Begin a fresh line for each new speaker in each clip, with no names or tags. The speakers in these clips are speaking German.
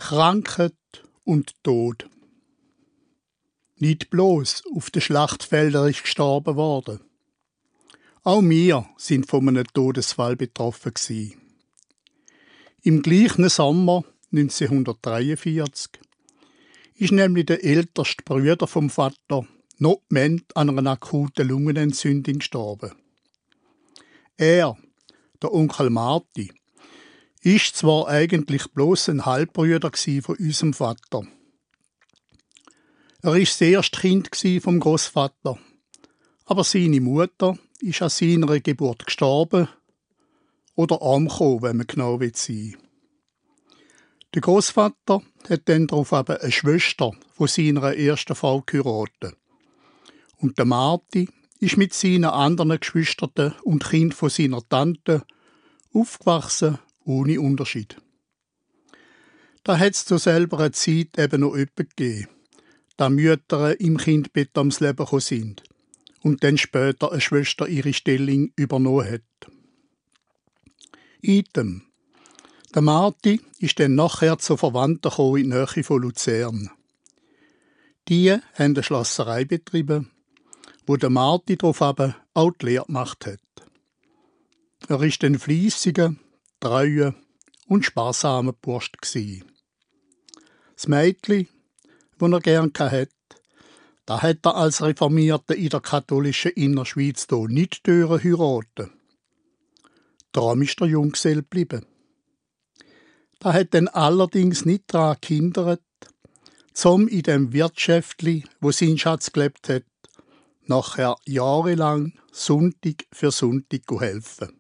Krankheit und Tod. Nicht bloß auf den Schlachtfeldern ist gestorben worden. Auch wir sind von einem Todesfall betroffen gewesen. Im gleichen Sommer 1943 ist nämlich der älteste Bruder vom Vater noch an einer akuten Lungenentzündung gestorben. Er, der Onkel Marti, ist zwar eigentlich bloß ein Halbbruder von unserem Vater. Er war das erste Kind vom Großvater, aber seine Mutter ist an seiner Geburt gestorben oder umgekommen, wenn man genau sein will. Der Großvater hat dann darauf eine Schwester von seiner ersten Frau geheiratet. Und der Marti ist mit seinen anderen Geschwistern und Kind von seiner Tante aufgewachsen ohne Unterschied. Da hat es zur selben Zeit eben noch jemanden gegeben, da Mütter im Kindbett ums Leben gekommen sind und dann später eine Schwester ihre Stellung übernommen hat. Item. Der Marti ist dann nachher zu Verwandten gekommen in die Nähe von Luzern. Die haben eine Schlosserei betrieben, wo der Marti darauf auch die Lehre gemacht hat. Er war ein fleissiger, treuer und sparsamer Bursch gsi. Das Mädchen, das er gern hatte, da hat er als Reformierter in der katholischen Innerschweiz hier nicht heiraten. Darum ist er Junggesell geblieben. Da hat dann allerdings nicht daran gehindert, zum in dem Wirtschäftli, wo sein Schatz gelebt hat, nachher jahrelang Sonntag für Sonntag helfen.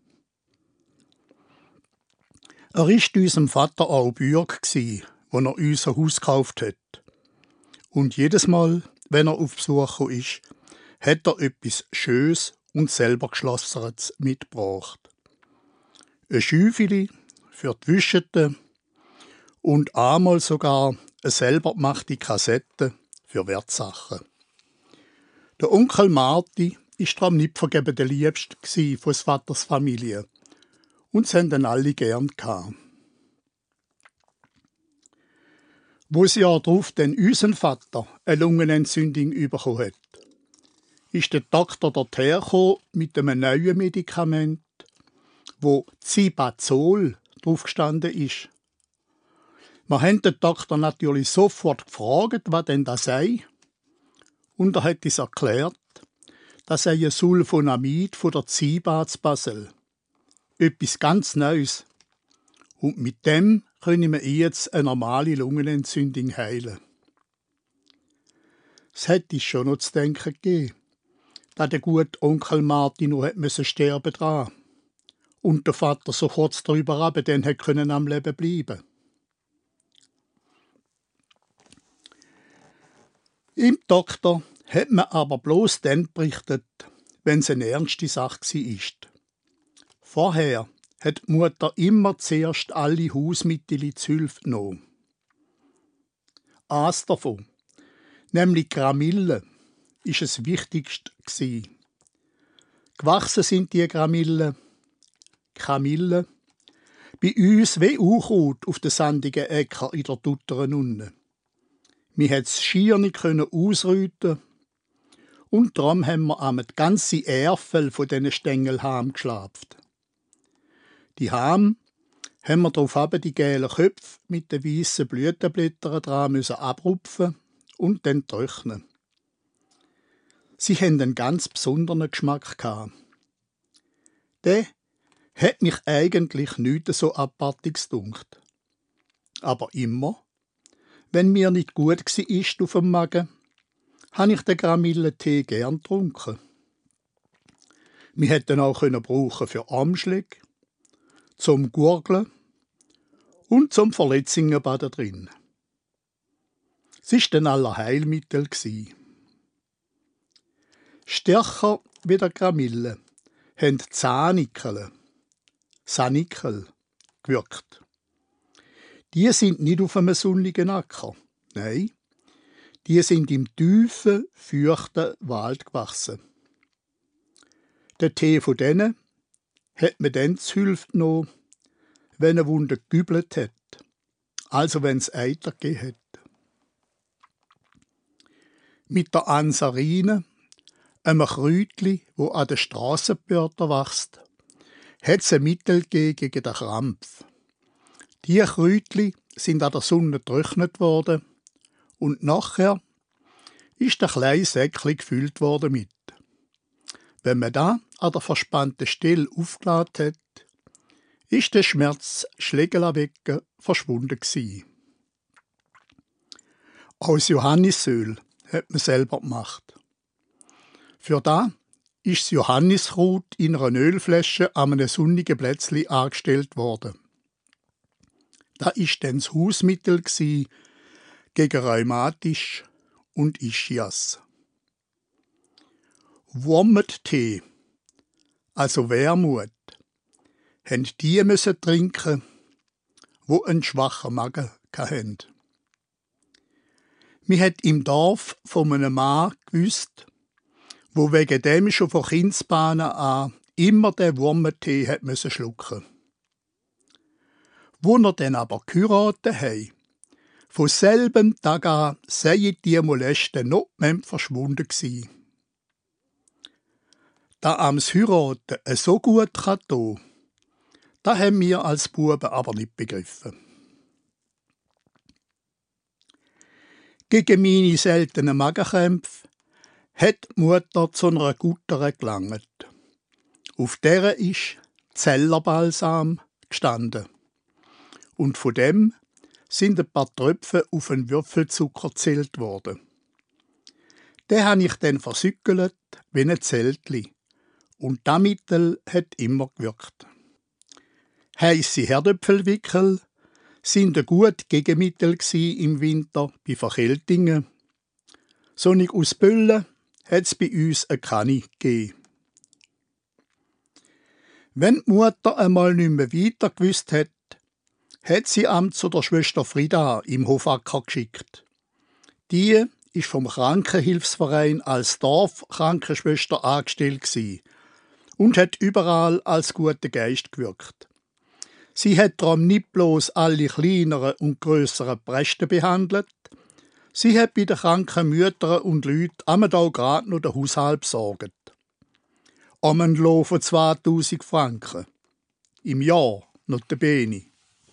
Er war unserem Vater auch Bürger, als er unser Haus gekauft hat. Und jedes Mal, wenn er auf Besuch kam, hat er etwas Schönes und selber Geschlossenes mitgebracht. Ein Schäufeli für die Wischete und einmal sogar eine selber gemachte Kassette für Wertsachen. Der Onkel Marti war darum nicht vergeben der Liebste von des Vaters Familie. Und sie haben dann alle gern gehabt. Wo das Jahr darauf dann unser Vater eine Lungenentzündung bekommen hat, ist der Doktor dorthin gekommen mit einem neuen Medikament, wo Cibazol drauf gestanden ist. Wir haben den Doktor natürlich sofort gefragt, was denn das sei. Und er hat uns erklärt, das sei ein Sulfonamid von der Ziba zu Basel. Etwas ganz Neues. Und mit dem können wir jetzt eine normale Lungenentzündung heilen. Es hätte schon noch zu denken gegeben, dass der gute Onkel Martin noch sterben dran und der Vater so kurz darüber aber dann hätte am Leben bleiben. Im Doktor hat man aber bloß dann berichtet, wenn es eine ernste Sache war. Vorher hat die Mutter immer zuerst alle Hausmittel zu Hilfe genommen. Eines davon, nämlich Gramille, ist das Wichtigste gewesen. Gewachsen sind die Gramille, Kamille, bei uns wie Unkraut auf den sandigen Äcker in der Tutteren unten. Wir konnten es schier nicht ausrüten und darum haben wir am ganze Ärfel von diesen Stängelhalmen geschlapft. Die Halme haben wir darauf die gelben Köpfe mit den weißen Blütenblättern dran abrupfen und dann trocknen. Sie haben einen ganz besonderen Geschmack gehabt. Der hat mich eigentlich nicht so Apartiges gedunkt. Aber immer, wenn mir nicht gut war auf dem Magen, habe ich den Gramillentee gern getrunken. Wir hätten auch brauchen für Armschläge, zum Gurgeln und zum Verletzingenbaden drin. Es war dann aller Heilmittel. Stärker wie der Gramille haben die Sanikel, gewirkt. Die sind nicht auf einem sonnigen Acker. Nein, die sind im tiefen, feuchten Wald gewachsen. Den Tee von denen hat man dann zu Hilfe genommen, wenn eine Wunde gegübelt hat. also wenn's Eiter gegeben hat. Mit der Ansarine, einem Kräutli, wo an den Strassenbörtern wächst, hat's ein Mittel gegen den Krampf. Die Kräutli sind an der Sonne getrocknet worden und nachher ist der kleine Säckchen gefüllt worden mit. Wenn man da an der verspannten Stelle aufgeladen hat, ist der Schmerz Schlägelawecke verschwunden gsi. Aus Johannisöl hat man selber gemacht. Für da ist das Johanniskraut in einer Ölflasche an einem sonnigen Plätzli angestellt worden. Da ist dann das Hausmittel gegen Rheumatisch und Ischias. Wurmtee, also Wermut, haben die müssen trinken, wo einen schwachen Magen hatten. Man hat im Dorf von einem Mann gewusst, wo wegen dem schon von Kindsbeinen an immer den Wurmtee hat müssen schlucken. Wo er dann aber geheiratet hat, von selbem Tag an seien die Molesten noch mehr verschwunden gsi. Da am's Heiraten so gut kann tun, das haben wir als Buben aber nicht begriffen. Gegen meine seltenen Magenkrämpfe hat die Mutter zu einer Gutter gelangt. Auf der ist Zellerbalsam gestanden. Und von dem sind ein paar Tröpfe auf einen Würfelzucker gezählt worden. Den habe ich dann versückelt wie ein Zeltli. Und das Mittel hat immer gewirkt. Heisse Herdöpfelwickel sind ein gutes Gegenmittel im Winter bei Verkältungen. Sonnig aus Böllen hat es bei uns eine Kanne gegeben. Wenn die Mutter einmal nicht mehr weiter gewusst hat sie Amt zu der Schwester Frida im Hofacker geschickt. Die ist vom Krankenhilfsverein als Dorfkrankenschwester angestellt gsi und hat überall als guter Geist gewirkt. Sie hat darum nicht bloß alle kleineren und grösseren Prästen behandelt, sie hat bei den kranken Müttern und Leuten auch gerade noch den Haushalt besorgt. Einen Lohn von 2000 Franken. Im Jahr noch der Beni.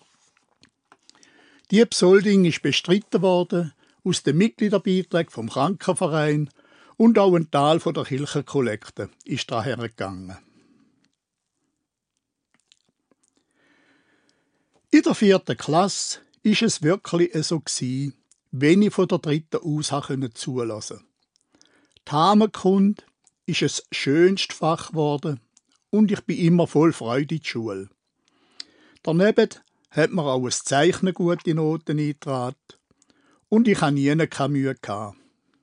Die Besoldung ist bestritten worden aus den Mitgliederbeiträgen vom Krankenverein und auch ein Teil von der Kirchenkollekte ist daher gegangen. In der 4. Klasse ist es wirklich so gewesen, wenn ich von der 3. aus zulassen konnte. Die Heimkunde ist das schönste Fach geworden und ich bin immer voll Freude in die Schule. Daneben hat mir auch ein Zeichnen gute Noten eingetragen und ich hatte nie keine Mühe gehabt.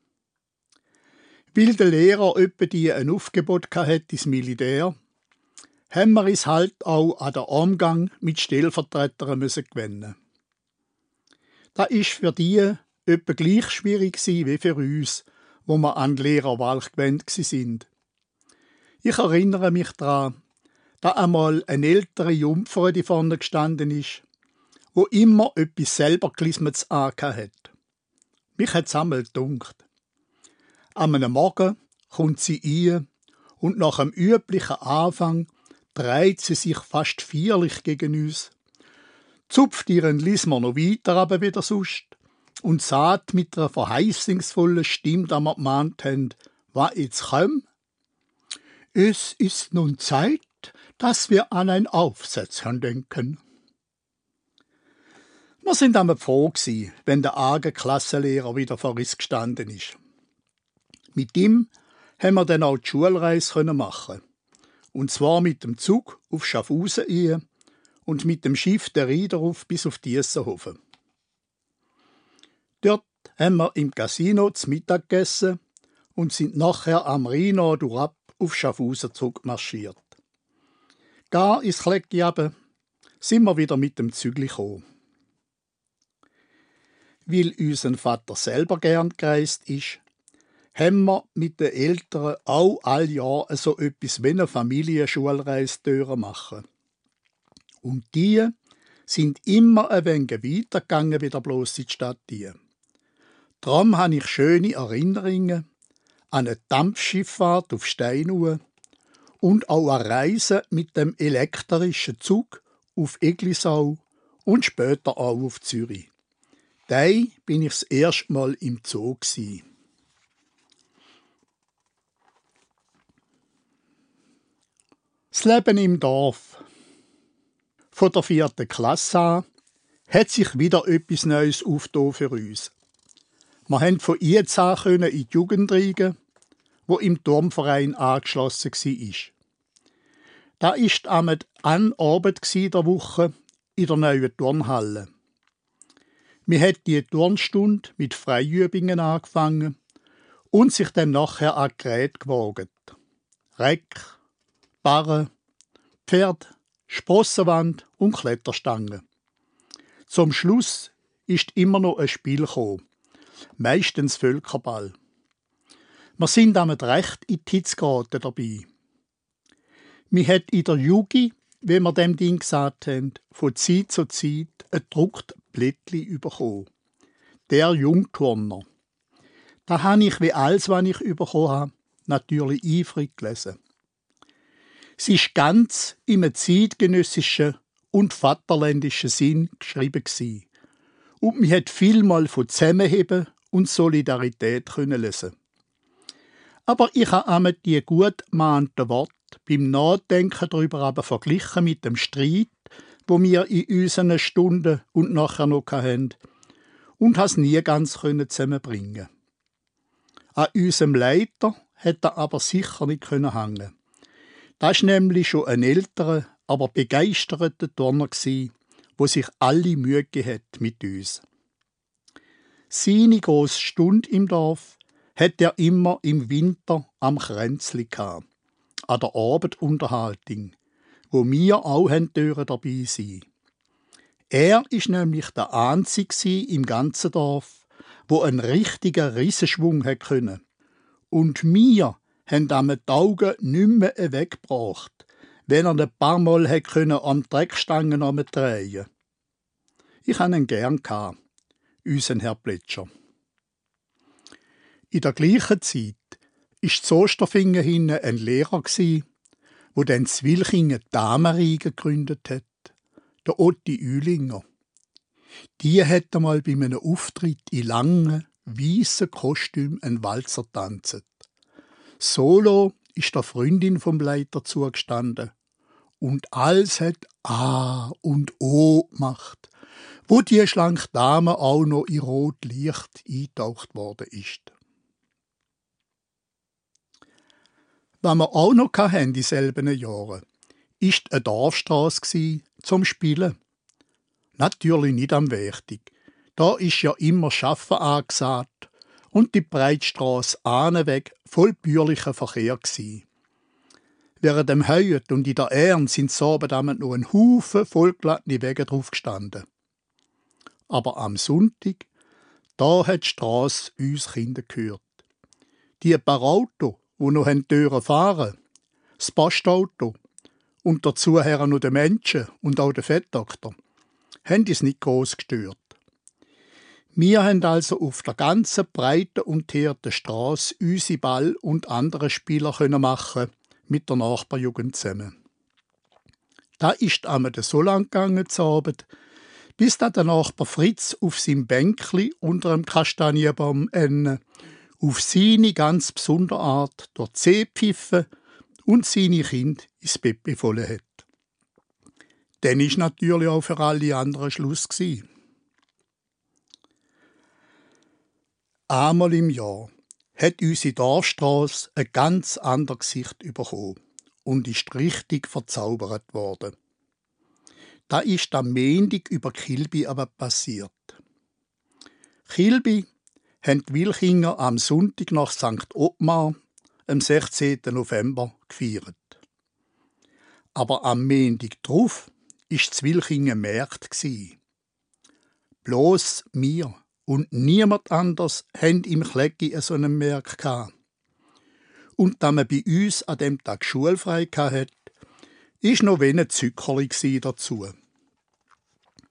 Weil der Lehrer öppe ein Aufgebot hatte ins Militär, haben wir es halt auch an den Umgang mit Stellvertretern gewinnen. Das war für die etwa gleich schwierig wie für uns, wo wir an die Lehrerwahl gewöhnt sind. Ich erinnere mich daran, da einmal eine ältere Jungfer die vorne gestanden ist, wo immer etwas selber Gelismetes hat. Mich hat's einmal gedunkt. An einem Morgen kommt sie ein und nach dem üblichen Anfang dreht sie sich fast feierlich gegen uns, zupft ihren Lismer noch weiter aber wieder sonst und sagt mit einer verheißungsvollen Stimme, da wir gemahnt haben, was jetzt kommt. Es ist nun Zeit, dass wir an ein Aufsetzen denken. Wir sind einmal froh gewesen, wenn der arge Klassenlehrer wieder vor uns gestanden ist. Mit ihm haben wir dann auch die Schulreise machen. Und zwar mit dem Zug auf Schaffhausen ein und mit dem Schiff der Riederhof bis auf Diessenhofen. Dort haben wir im Casino zu Mittag gegessen und sind nachher am Rhino durchab auf Schaffhausen zurückmarschiert. Gar ins Klecki runter sind wir wieder mit dem Zügli gekommen. Weil unser Vater selber gern gereist ist, haben wir mit den Eltern auch all Jahr so etwas wie eine Familienschulreise machen. Und die sind immer ein wenig weitergegangen wie der bloß in die Stadt hier. Darum habe ich schöne Erinnerungen an eine Dampfschifffahrt auf Steinau und auch an Reisen mit dem elektrischen Zug auf Eglisau und später auch auf Zürich. Da bin ich das erste Mal im Zoo gsi. Das Leben im Dorf. Von der 4. Klasse an hat sich wieder etwas Neues aufgetan für uns. Wir konnten von jetzt an in die Jugend rein, wo im Turmverein angeschlossen war. Da war an Abend der Woche in der neuen Turnhalle. Wir hat die Turnstunde mit Freiübungen angefangen und sich dann nachher an Geräte gewogen. Reck, Barren, Pferd, Sprossenwand und Kletterstangen. Zum Schluss ist immer noch ein Spiel gekommen, meistens Völkerball. Wir sind damit recht in die Hitze geraten dabei. Wir hat in der Jugi, wie wir dem Ding gesagt haben, von Zeit zu Zeit ein gedrucktes Blättchen bekommen. Der Jungturner. Da habe ich, wie alles, was ich bekommen habe, natürlich eifrig gelesen. Es war ganz im zeitgenössischen und vaterländischen Sinn geschrieben gewesen. Und man hat vielmal von Zusammenheben und Solidarität lesen. Aber ich habe einmal die gut gemeinen Worte beim Nachdenken darüber aber verglichen mit dem Streit, wo wir in unseren Stunden und nachher noch hatten, und habe es nie ganz zusammenbringen. An unserem Leiter hätte er aber sicher nicht hängen. Das war nämlich schon ein älterer, aber begeisterter Turner gsi, wo sich alle Mühe gegeben hat mit uns. Seine grosse Stunde im Dorf hat er immer im Winter am Kränzli gehabt, an der Abendunterhaltung, wo wir auch dabei sein. Er ist nämlich der Einzige im ganzen Dorf, wo einen richtigen Rissenschwung hat können. Und wir haben am die Augen nicht mehr weggebracht, wenn er ein paar Mal am Dreckstangen drehen. Ich hatte ihn gern gehabt, unseren Herr Plätscher. In der gleichen Zeit war zu Osterfingen hinten ein Lehrer, der dann Zwilchingen Damenreigen gegründet hat, der Otti Uehlinger. Die hat einmal bei einem Auftritt in langen, weißen Kostümen einen Walzer tanzt. Solo ist der Freundin vom Leiter zugestanden und alles hat A und O gemacht, wo die schlanke Dame auch noch in rot Licht eingetaucht worden ist. Was wir auch noch hatten in dieselben Jahren, war eine Dorfstrasse zum Spielen. Natürlich nicht am Wertig. Da ist ja immer Schaffen angesagt und die Breitstrasse anweg voll bürgerlicher Verkehr gsi. Während dem Heut und in der Ern sind so abend noch ein Haufen vollgelassene Wege drauf gestanden. Aber am Sonntag, da hat die Strasse uns Kinder gehört. Die paar Autos, die noch Türen fahren, das Postauto und dazu noch die Menschen und auch der Fettdoktor, haben es nicht gross gestört. Wir haben also auf der ganzen breiten und teerten Strasse unsere Ball und andere Spieler machen mit der Nachbarjugend zusammen. Da ist einmal so lang gegangen zu Abend, bis dann der Nachbar Fritz auf seinem Bänkli unter dem Kastanienbaum auf seine ganz besondere Art durch die See pfiffen und seine Kinder ins Bett befohlen hat. Dann war natürlich auch für alle anderen Schluss gewesen. Einmal im Jahr hat unsere Dorfstrasse ein ganz anderes Gesicht bekommen und ist richtig verzaubert worden. Da ist am Montag über Kilby aber passiert. Kilby haben die Wilchinger am Sonntag nach St. Ottmar, am 16. November, gefeiert. Aber am Montag drauf war das Wilchingen Märkt. Bloß wir und niemand anders haben im Klecki so einen Märkt gehabt. Und da man bei uns an dem Tag schulfrei hatte, war noch wenig Zuckerli dazu.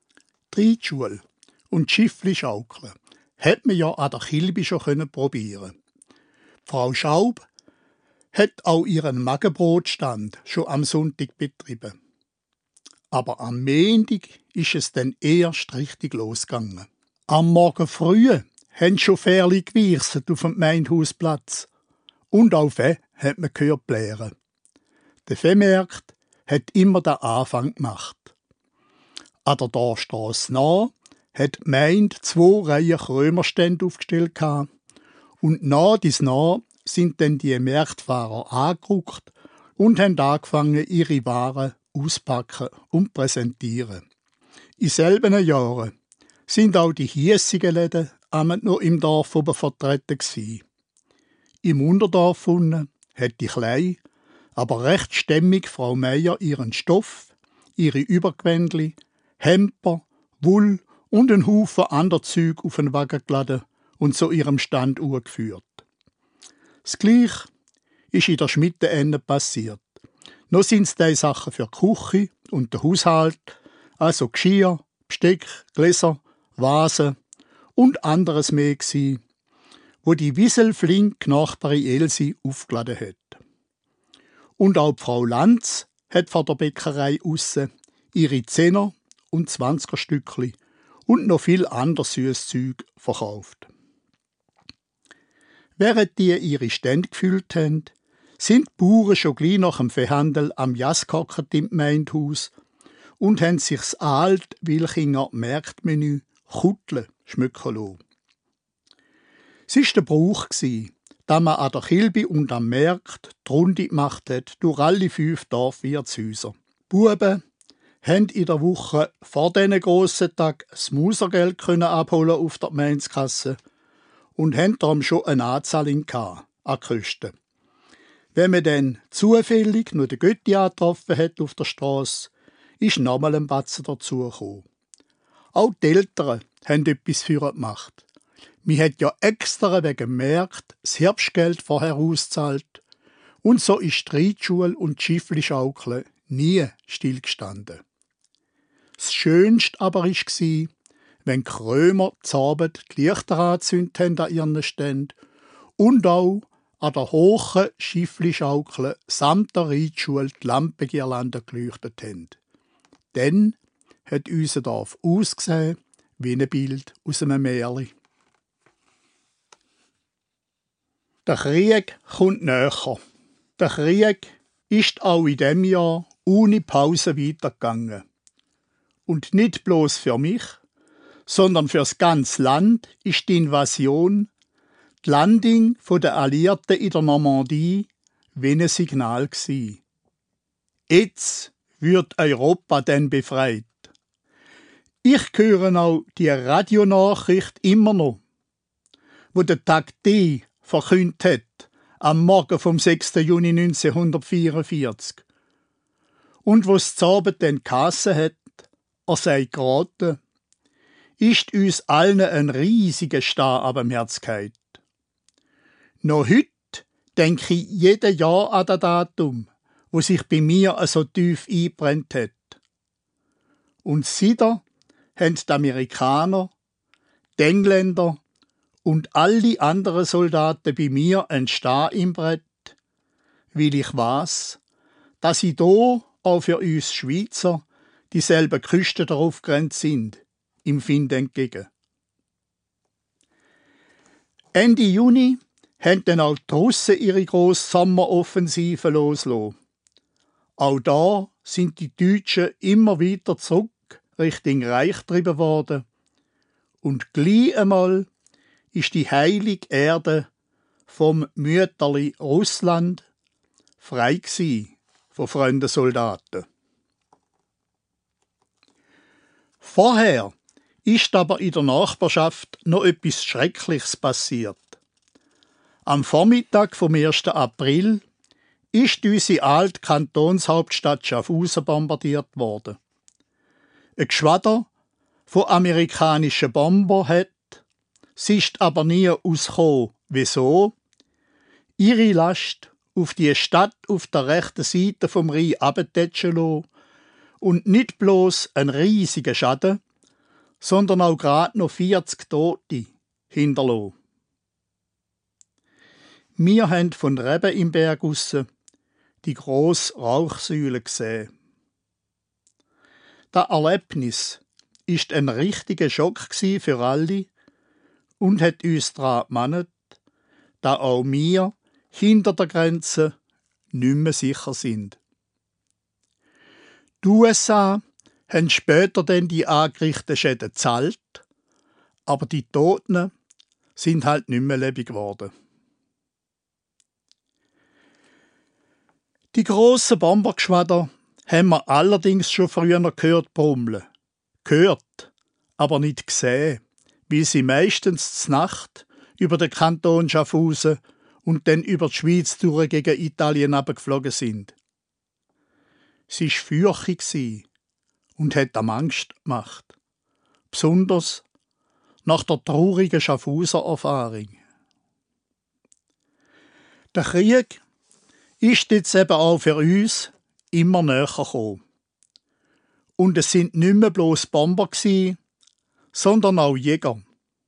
Reitschule und Schiffli schaukeln hat man ja an der Kilbi schon probieren. Frau Schaub hat auch ihren Magenbrotstand schon am Sonntag betrieben. Aber am Montag ist es dann erst richtig losgegangen. Am Morgen früh haben schon Fährli gewirset auf dem Gemeindehausplatz. Und auch Fee hat man gehört blären. Der Viehmarkt hat immer den Anfang gemacht. An der Dorfstrasse nah hat die Gemeinde 2 Reihen Krömerstände aufgestellt und nach dies nach sind dann die Marktfahrer angerückt und haben angefangen, ihre Waren auspacken und präsentieren. In selben Jahren sind auch die hiesigen Läden noch im Dorf oben vertreten gewesen. Im Unterdorf unten hat die kleine, aber recht stämmig Frau Meier ihren Stoff, ihre Übergewändli, Hemper, Woll und einen Haufen anderer Zeug auf den Wagen geladen und zu ihrem Stand geführt. Das Gleiche ist in der Schmittenende passiert. Noch sind es die Sachen für die Küche und den Haushalt, also Geschirr, Besteck, Gläser, Vasen und anderes mehr gsi, wo die wieselflink Nachbarin Elsi aufgeladen hat. Und auch die Frau Lanz hat vor der Bäckerei aussen ihre 10er und 20er Stückli und noch viel anderes süßes Zeug verkauft. Während die ihre Stände gefüllt haben, sind die Bauern schon gleich nach dem Viehhandel am Jas gehockt im Gemeindehaus und haben sich das alte Wilchinger Marktmenü Kuttle schmücken lassen. Es war der Brauch, dass man an der Kilbi und am Markt die Runde gemacht hat durch alle 5 Dorfwirtshäuser. Die Buben haben in der Woche vor diesen grossen Tag das Mausergeld abholen auf der Gemeinskasse und haben darum schon eine Anzahlung an Kosten. Wenn man dann zufällig nur den Götti angetroffen hat auf der Strasse, ist nochmal ein Batzen dazugekommen. Auch die Eltern haben etwas für ihn gemacht. Man hat ja extra wegen dem Markt das Herbstgeld vorher ausgezahlt und so ist die Reitschule und die Schiffli-Schaukeln nie stillgestanden. Das Schönste aber war, wenn die Krömer zuabend die Lichter angezündet haben an ihren Ständen und auch an der hohen Schiffli-Schaukel samt der Reitschule die Lampengirlanden geleuchtet haben. Dann hat unser Dorf ausgesehen wie ein Bild aus einem Märchen. Der Krieg kommt näher. Der Krieg ist auch in diesem Jahr ohne Pause weitergegangen. Und nicht bloß für mich, sondern für das ganze Land ist die Invasion, die Landung der Alliierten in der Normandie, wie ein Signal gsi. Jetzt wird Europa denn befreit. Ich höre auch die Radionachricht immer noch, wo der Tag D verkündet hat, am Morgen vom 6. Juni 1944. Und wo es Abend dann geheissen hat, er sei geraten, ist uns allen ein riesiger Star ab dem Herz gefallen. Noch heute denke ich jedes Jahr an das Datum, wo sich bei mir so tief eingebrannt hat. Und seitdem haben die Amerikaner, die Engländer und alle anderen Soldaten bei mir einen Star im Brett, weil ich weiss, dass sie hier auch für uns Schweizer dieselben Küsten darauf grenzt sind, im Find entgegen. Ende Juni haben dann auch die Russen ihre grosse Sommeroffensive losgelassen. Auch da sind die Deutschen immer weiter zurück Richtung Reich getrieben worden. Und gleich einmal ist die heilige Erde vom Mütterli Russland frei gsi von fremden Soldaten. Vorher ist aber in der Nachbarschaft noch etwas Schreckliches passiert. Am Vormittag vom 1. April ist unsere alte Kantonshauptstadt Schaffhausen bombardiert worden. Ein Geschwader von amerikanischen Bombern hat, es ist aber nie ausgekommen, wieso, ihre Last auf die Stadt auf der rechten Seite vom Rhein abtätschen lassen und nicht bloß einen riesigen Schaden, sondern auch gerade noch 40 Tote hinterlassen. Wir haben von Reben im Berg aussen die grosse Rauchsäule gesehen. Das Erlebnis ist ein richtiger Schock für alle und hat uns daran gemahnt, dass auch wir hinter der Grenze nicht mehr sicher sind. Die USA haben später dann die angerichteten Schäden gezahlt, aber die Toten sind halt nicht mehr lebendig geworden. Die grossen Bombergeschwader haben wir allerdings schon früher noch gehört brummeln. Gehört, aber nicht gesehen, weil sie meistens zur Nacht über den Kanton Schaffhausen und dann über die Schweiz durch gegen Italien abgeflogen sind. Sie war fürchtig und hat am Angst gemacht. Besonders nach der traurigen Schaffhauser Erfahrung. Der Krieg ist jetzt eben auch für uns immer näher gekommen. Und es sind nicht mehr bloß Bomber gewesen, sondern auch Jäger.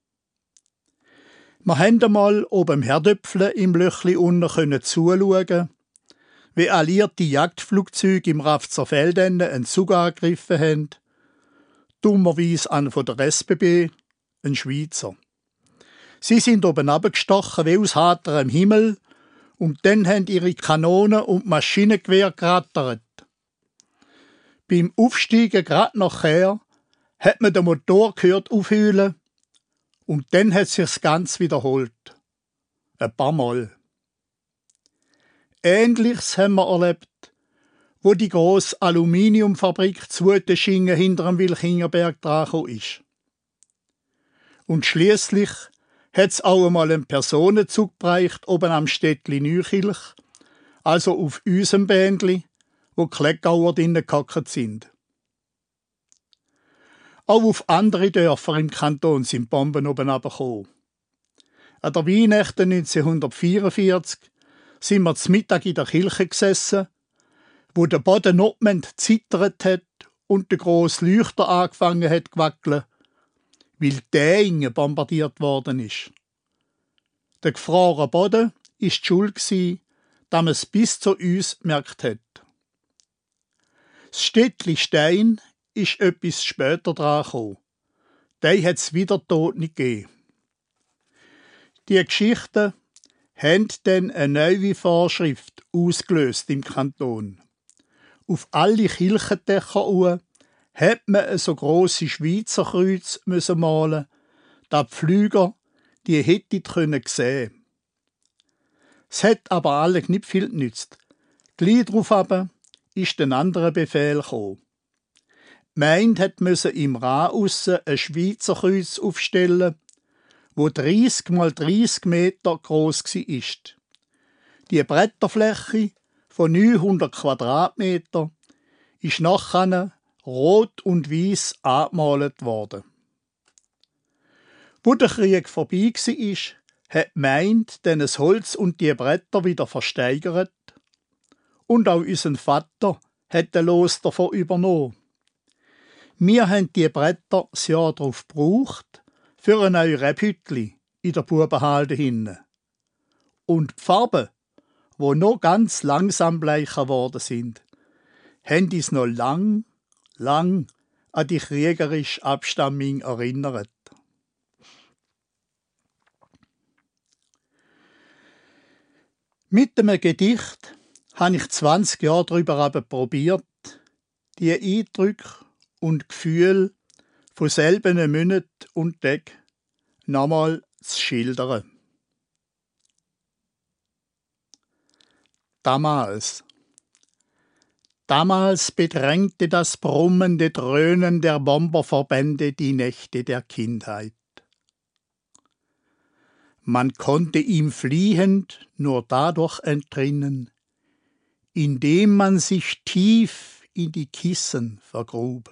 Wir haben einmal oben im Herdöpfle im Löchli unten zuschauen, wie alliierte Jagdflugzeuge im Rafzer Feld einen Zug angegriffen haben, dummerweise an von der SBB, ein Schweizer. Sie sind oben abgestochen wie aus heiterem Himmel und dann haben ihre Kanonen und Maschinengewehr gerattert. Beim Aufsteigen grad nachher hat man den Motor gehört aufheulen und dann hat sich's ganz wiederholt. Ein paar Mal. Ähnliches haben wir erlebt, wo die grosse Aluminiumfabrik zu Schingen hinter dem Wilchingerberg dran ist. Und schliesslich hat's auch einmal einen Personenzug gebracht oben am Städtli Nüchilch, also auf unserem Bändli, wo die Kleckauer drinnen gehackt sind. Auch auf andere Dörfer im Kanton sind Bomben oben runtergekommen. An der Weihnacht 1944 sind wir zum Mittag in der Kirche gesessen, wo der Boden notmend zittert hat und der grosse Leuchter angefangen hat zu wackeln, weil der bombardiert worden ist. Der gefrorene Boden war die Schuld, dass man es bis zu uns gemerkt hat. Das Städtli Stein ist etwas später dran gekommen. Den hat es wieder tot nicht gegeben. Die Geschichten haben dann eine neue Vorschrift ausgelöst im Kanton. Auf alle Kirchendächer hat man so grosse Schweizer Kreuze malen, dass die Flüger die hätten sehen. Es hat aber alle nicht viel genützt. Gleich darauf aber ist ein anderer Befehl gekommen. Die Gemeinde musste im Rhein aussen ein Schweizer Kreuz aufstellen, wo 30 mal 30 Meter gross war. Die Bretterfläche von 900 Quadratmeter ist nachher rot und weiß angemalt worden. Wo der Krieg vorbei war, hat die Gemeinde dann das Holz und die Bretter wieder versteigert und auch unser Vater hat den Los davon übernommen. Wir haben die Bretter das Jahr darauf gebraucht für ein neues Rebhütli in der Bubenhalde hinten. Und die Farben, die noch ganz langsam bleicher geworden sind, haben uns noch lang an die kriegerische Abstammung erinnert. Mit einem Gedicht habe ich 20 Jahre darüber probiert, die Eindrücke und Gefühle von selben Monaten und Tagen nochmal zu schildern. Damals bedrängte das brummende Dröhnen der Bomberverbände die Nächte der Kindheit. Man konnte ihm fliehend nur dadurch entrinnen, indem man sich tief in die Kissen vergrub.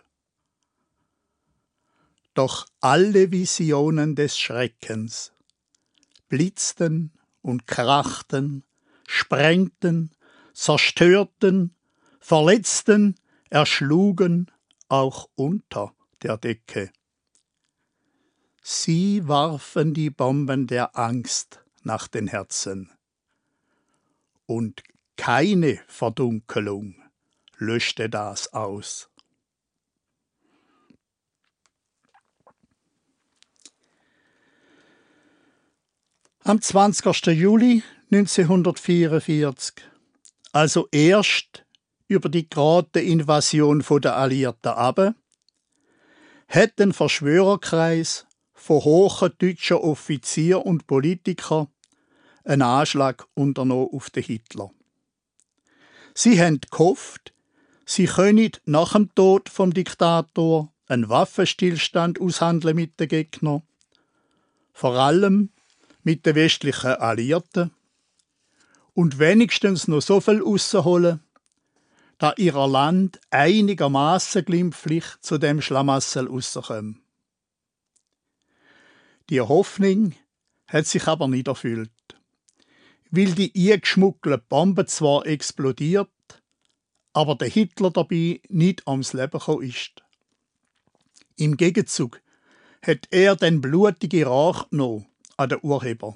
Doch alle Visionen des Schreckens blitzten und krachten, sprengten, zerstörten, verletzten, erschlugen auch unter der Decke. Sie warfen die Bomben der Angst nach den Herzen. Und keine Verdunkelung löschte das aus. Am 20. Juli 1944, also erst über die gerade Invasion der Alliierten ab, hat ein Verschwörerkreis von hohen deutschen Offizieren und Politikern einen Anschlag unternommen auf den Hitler. Sie haben gehofft, sie können nach dem Tod vom Diktator einen Waffenstillstand aushandeln mit den Gegnern, vor allem mit den westlichen Alliierten, und wenigstens noch so viel rausholen, da ihr Land einigermaßen glimpflich zu dem Schlamassel rauskommt. Die Hoffnung hat sich aber nicht erfüllt, weil die eingeschmuggelte Bombe zwar explodiert, aber der Hitler dabei nicht ums Leben gekommen ist. Im Gegenzug hat er den blutige Rache genommen an den Urheber.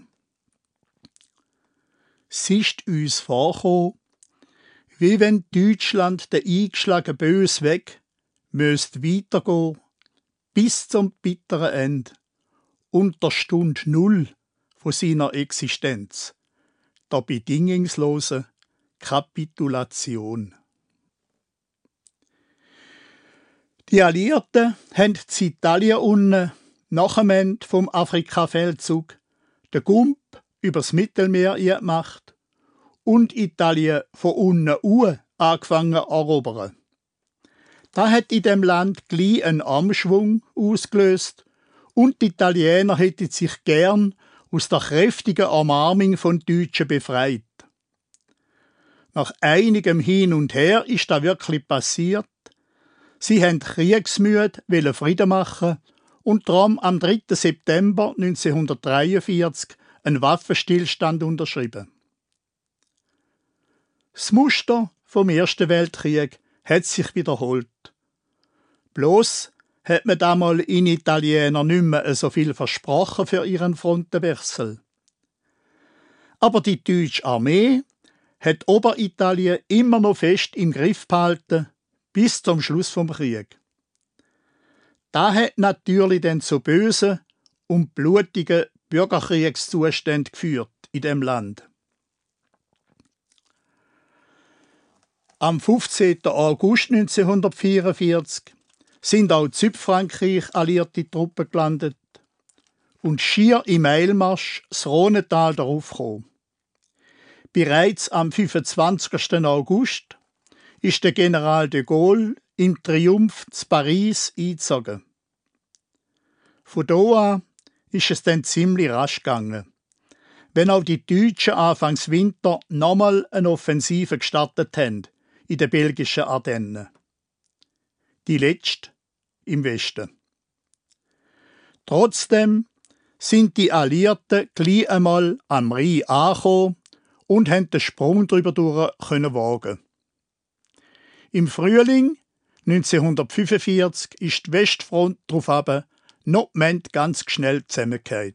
Es ist uns vorgekommen, wie wenn Deutschland den eingeschlagenen bösen Weg müsste weitergehen bis zum bitteren Ende und der Stunde Null von seiner Existenz, der bedingungslosen Kapitulation. Die Alliierten haben in Italien unten nach dem Ende vom Afrika-Feldzug den Gump übers Mittelmeer gemacht und Italien von unten angefangen zu erobern. Da hat in dem Land gleich einen Anschwung ausgelöst und die Italiener hätten sich gern aus der kräftigen Ermarmung von Deutschen befreit. Nach einigem Hin und Her ist das wirklich passiert. Sie haben kriegsmüde Frieden machen und darum am 3. September 1943 einen Waffenstillstand unterschrieben. Das Muster vom Ersten Weltkrieg hat sich wiederholt. Bloß hat man damals in Italienern nicht mehr so viel versprochen für ihren Frontenwechsel. Aber die deutsche Armee hat Oberitalien immer noch fest im Griff behalten, bis zum Schluss vom Krieg. Das hat natürlich dann zu bösen und blutigen Bürgerkriegszuständen geführt in dem Land. Am 15. August 1944 sind auch in Südfrankreich alliierte Truppen gelandet und schier im Eilmarsch das Rhonetal darauf gekommen. Bereits am 25. August ist der General de Gaulle im Triumph zu Paris eingezogen. Von da an ist es dann ziemlich rasch gegangen, wenn auch die Deutschen anfangs Winter nochmal eine Offensive gestartet haben in den belgischen Ardennen. Die letzte im Westen. Trotzdem sind die Alliierten gleich einmal am Rhein angekommen und haben den Sprung drüber wagen. Im Frühling 1945 ist die Westfront darauf noch ganz schnell zusammengefallen.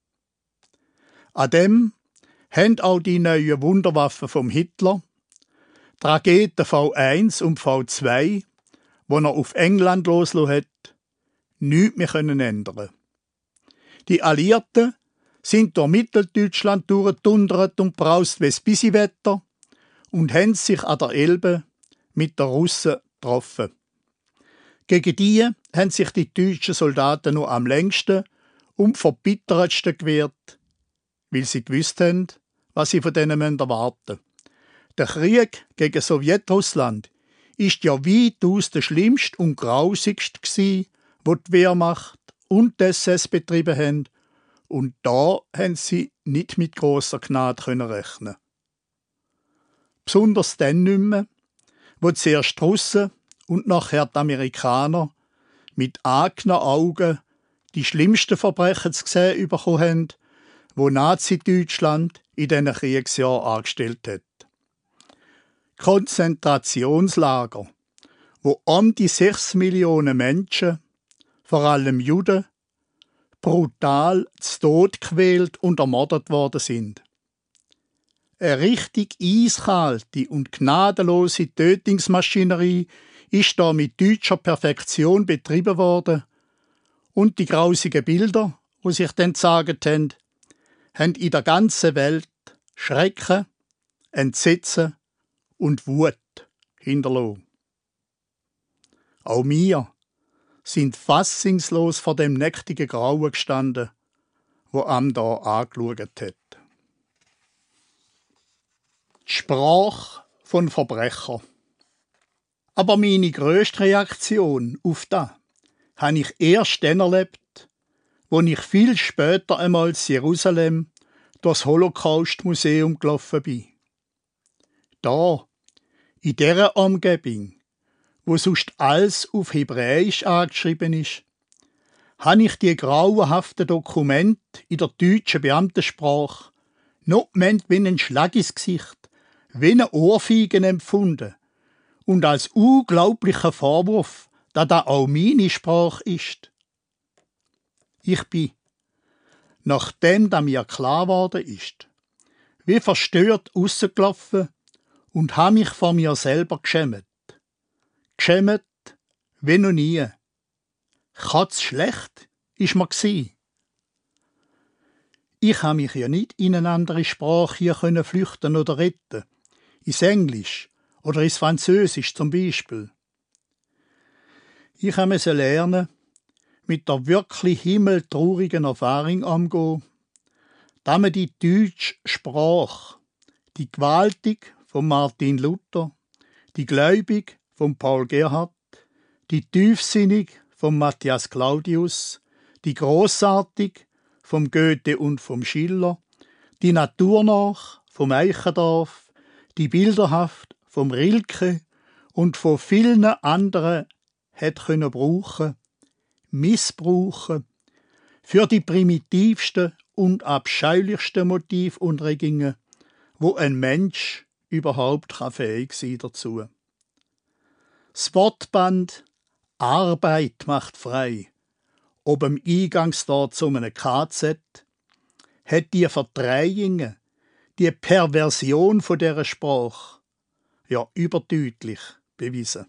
An dem haben auch die neuen Wunderwaffen vom Hitler, die Raketen V1 und V2, die er auf England losgelassen hat, nichts mehr ändern. Die Alliierten sind durch Mitteldeutschland durchgedundert und braust wie das Bisiwetter und haben sich an der Elbe mit den Russen getroffen. Gegen die haben sich die deutschen Soldaten nur am längsten und verbittertsten gewehrt, weil sie gewusst haben, was sie von denen erwarten müssen. Der Krieg gegen Sowjetrussland ist ja weitaus der schlimmste und grausigste gsi, wo die Wehrmacht und die SS betrieben haben, und da haben sie nicht mit grosser Gnade rechnen. Besonders dann nicht mehr, wo zuerst die Russen und nachher die Amerikaner mit eigenen Augen die schlimmsten Verbrechen zu sehen bekommen haben, wo Nazi-Deutschland in diesen Kriegsjahren angestellt hat. Konzentrationslager, wo um die 6 Millionen Menschen, vor allem Juden, brutal zu Tod gequält und ermordet worden sind. Eine richtig eiskalte und gnadenlose Tötungsmaschinerie ist da mit deutscher Perfektion betrieben worden und die grausigen Bilder, die sich dann gezeigt haben in der ganzen Welt Schrecken, Entsetzen und Wut hinterlassen. Auch wir sind fassungslos vor dem nächtigen Grauen gestanden, wo am da angeschaut hat. Die Sprache von Verbrechern. Aber meine grösste Reaktion auf das habe ich erst dann erlebt, als ich viel später einmal in Jerusalem durchs Holocaust-Museum gelaufen bin. Da, in dieser Umgebung, wo sonst alles auf Hebräisch angeschrieben ist, habe ich die grauenhaften Dokumente in der deutschen Beamtensprache noch wie einen Schlag ins Gesicht, wie eine Ohrfeige empfunden und als unglaublicher Vorwurf, dass das auch meine Sprache ist. Ich bin, nachdem das mir klar geworden ist, wie verstört rausgelaufen und habe mich vor mir selber geschämt. Geschämt wie noch nie. Katz schlecht ist mir gsi. Ich habe mich ja nicht in eine andere Sprache hier flüchten oder retten. Ins Englisch oder ins Französisch zum Beispiel. Ich musste lernen, mit der wirklich himmeltraurigen Erfahrung umzugehen, dass man die deutsche Sprache, die gewaltig von Martin Luther, die gläubig von Paul Gerhardt, die tiefsinnig von Matthias Claudius, die grossartig vom Goethe und vom Schiller, die naturnach vom Eichendorff, die bilderhaft vom Rilke und von vielen anderen hätte können brauchen, missbrauchen, für die primitivsten und abscheulichsten Motive und Regungen, wo ein Mensch überhaupt fähig sein dazu. Das Wortband Arbeit macht frei, ob im Eingangstor zu einem KZ, hat die Verdrehungen, die Perversion von dieser Sprache, ja überdeutlich bewiesen.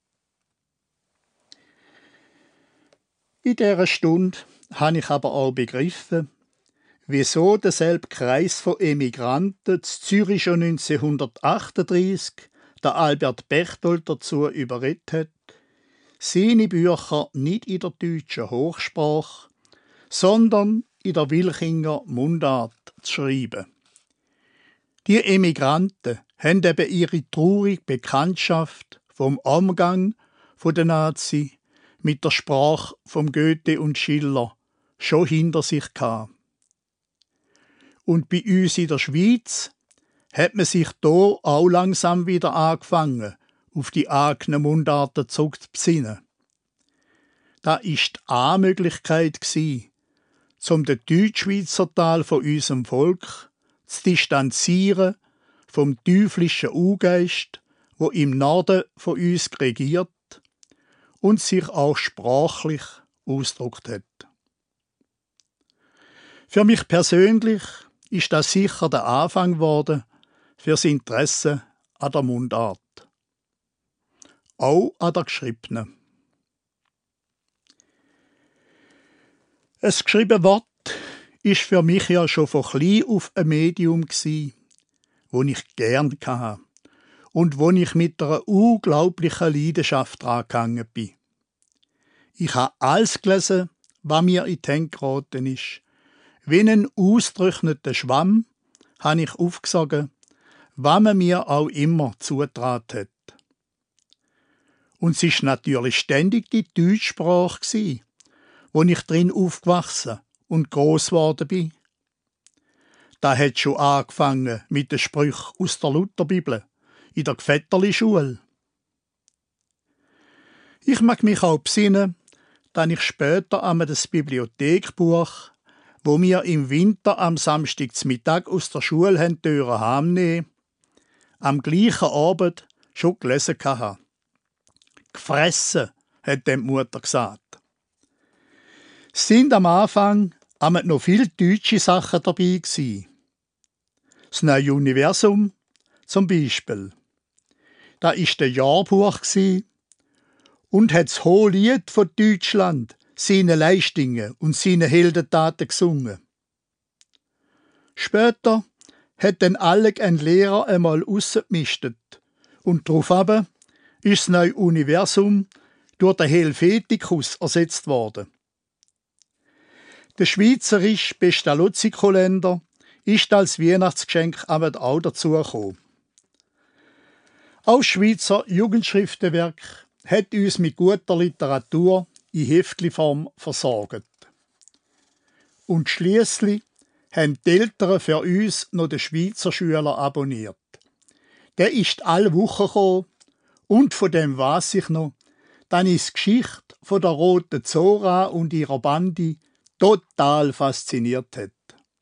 In dieser Stunde habe ich aber auch begriffen, wieso derselbe Kreis von Emigranten zu Zürich schon 1938 der Albert Bechtold dazu überredet hat, seine Bücher nicht in der deutschen Hochsprache, sondern in der Wilchinger Mundart zu schreiben. Die Emigranten haben eben ihre traurige Bekanntschaft vom Umgang der Nazi mit der Sprache vom Goethe und Schiller schon hinter sich gehabt. Und bei uns in der Schweiz hat man sich da auch langsam wieder angefangen, auf die eigenen Mundarten zurückzubesinnen. Das war die A-Möglichkeit, um den Deutschschweizer Teil von unserem Volk zu distanzieren vom teuflischen Ungeist, wo im Norden von uns regiert und sich auch sprachlich ausgedrückt hat. Für mich persönlich ist das sicher der Anfang geworden fürs Interesse an der Mundart. Auch an der geschriebenen. Ein geschriebenes Wort ist für mich ja schon von klein auf ein Medium gsi, wo ich gern hatte und wo ich mit einer unglaublichen Leidenschaft drangegangen bin. Ich habe alles gelesen, was mir in die Hände geraten ist. Wie einen ausgetrockneten Schwamm habe ich aufgesogen, was man mir auch immer zutraut hat. Und es war natürlich ständig die Deutschsprache, wo ich drin aufgewachsen und gross geworden bin. Da hat schon angefangen mit den Sprüchen aus der Lutherbibel in der Gvetterli-Schule. Ich mag mich auch besinnen, dass ich später einmal das Bibliothekbuch, wo wir im Winter am Samstagmittag aus der Schule heimnehmen, am gleichen Abend schon gelesen hatte. Gefressen, hat dem die Mutter gesagt. Sind am Anfang noch viele deutsche Sachen dabei gewesen. Das neue Universum zum Beispiel. Da ist der Jahrbuch und hat das Hohelied von Deutschland, seine Leistungen und seine Heldentaten gesungen. Später hat dann ein Lehrer einmal rausgemistet und daraufhin ist das neue Universum durch den Helvetikus ersetzt worden. Der schweizerische Pestalozzi-Kalender ist als Weihnachtsgeschenk auch dazugekommen. Auch das Schweizer Jugendschriftenwerk hat uns mit guter Literatur in Heftliform versorgt. Und schliesslich haben die Eltern für uns noch den Schweizer Schüler abonniert. Der ist alle Wochen gekommen und von dem weiss ich noch, dann ist die Geschichte von der roten Zora und ihrer Bande total fasziniert hat.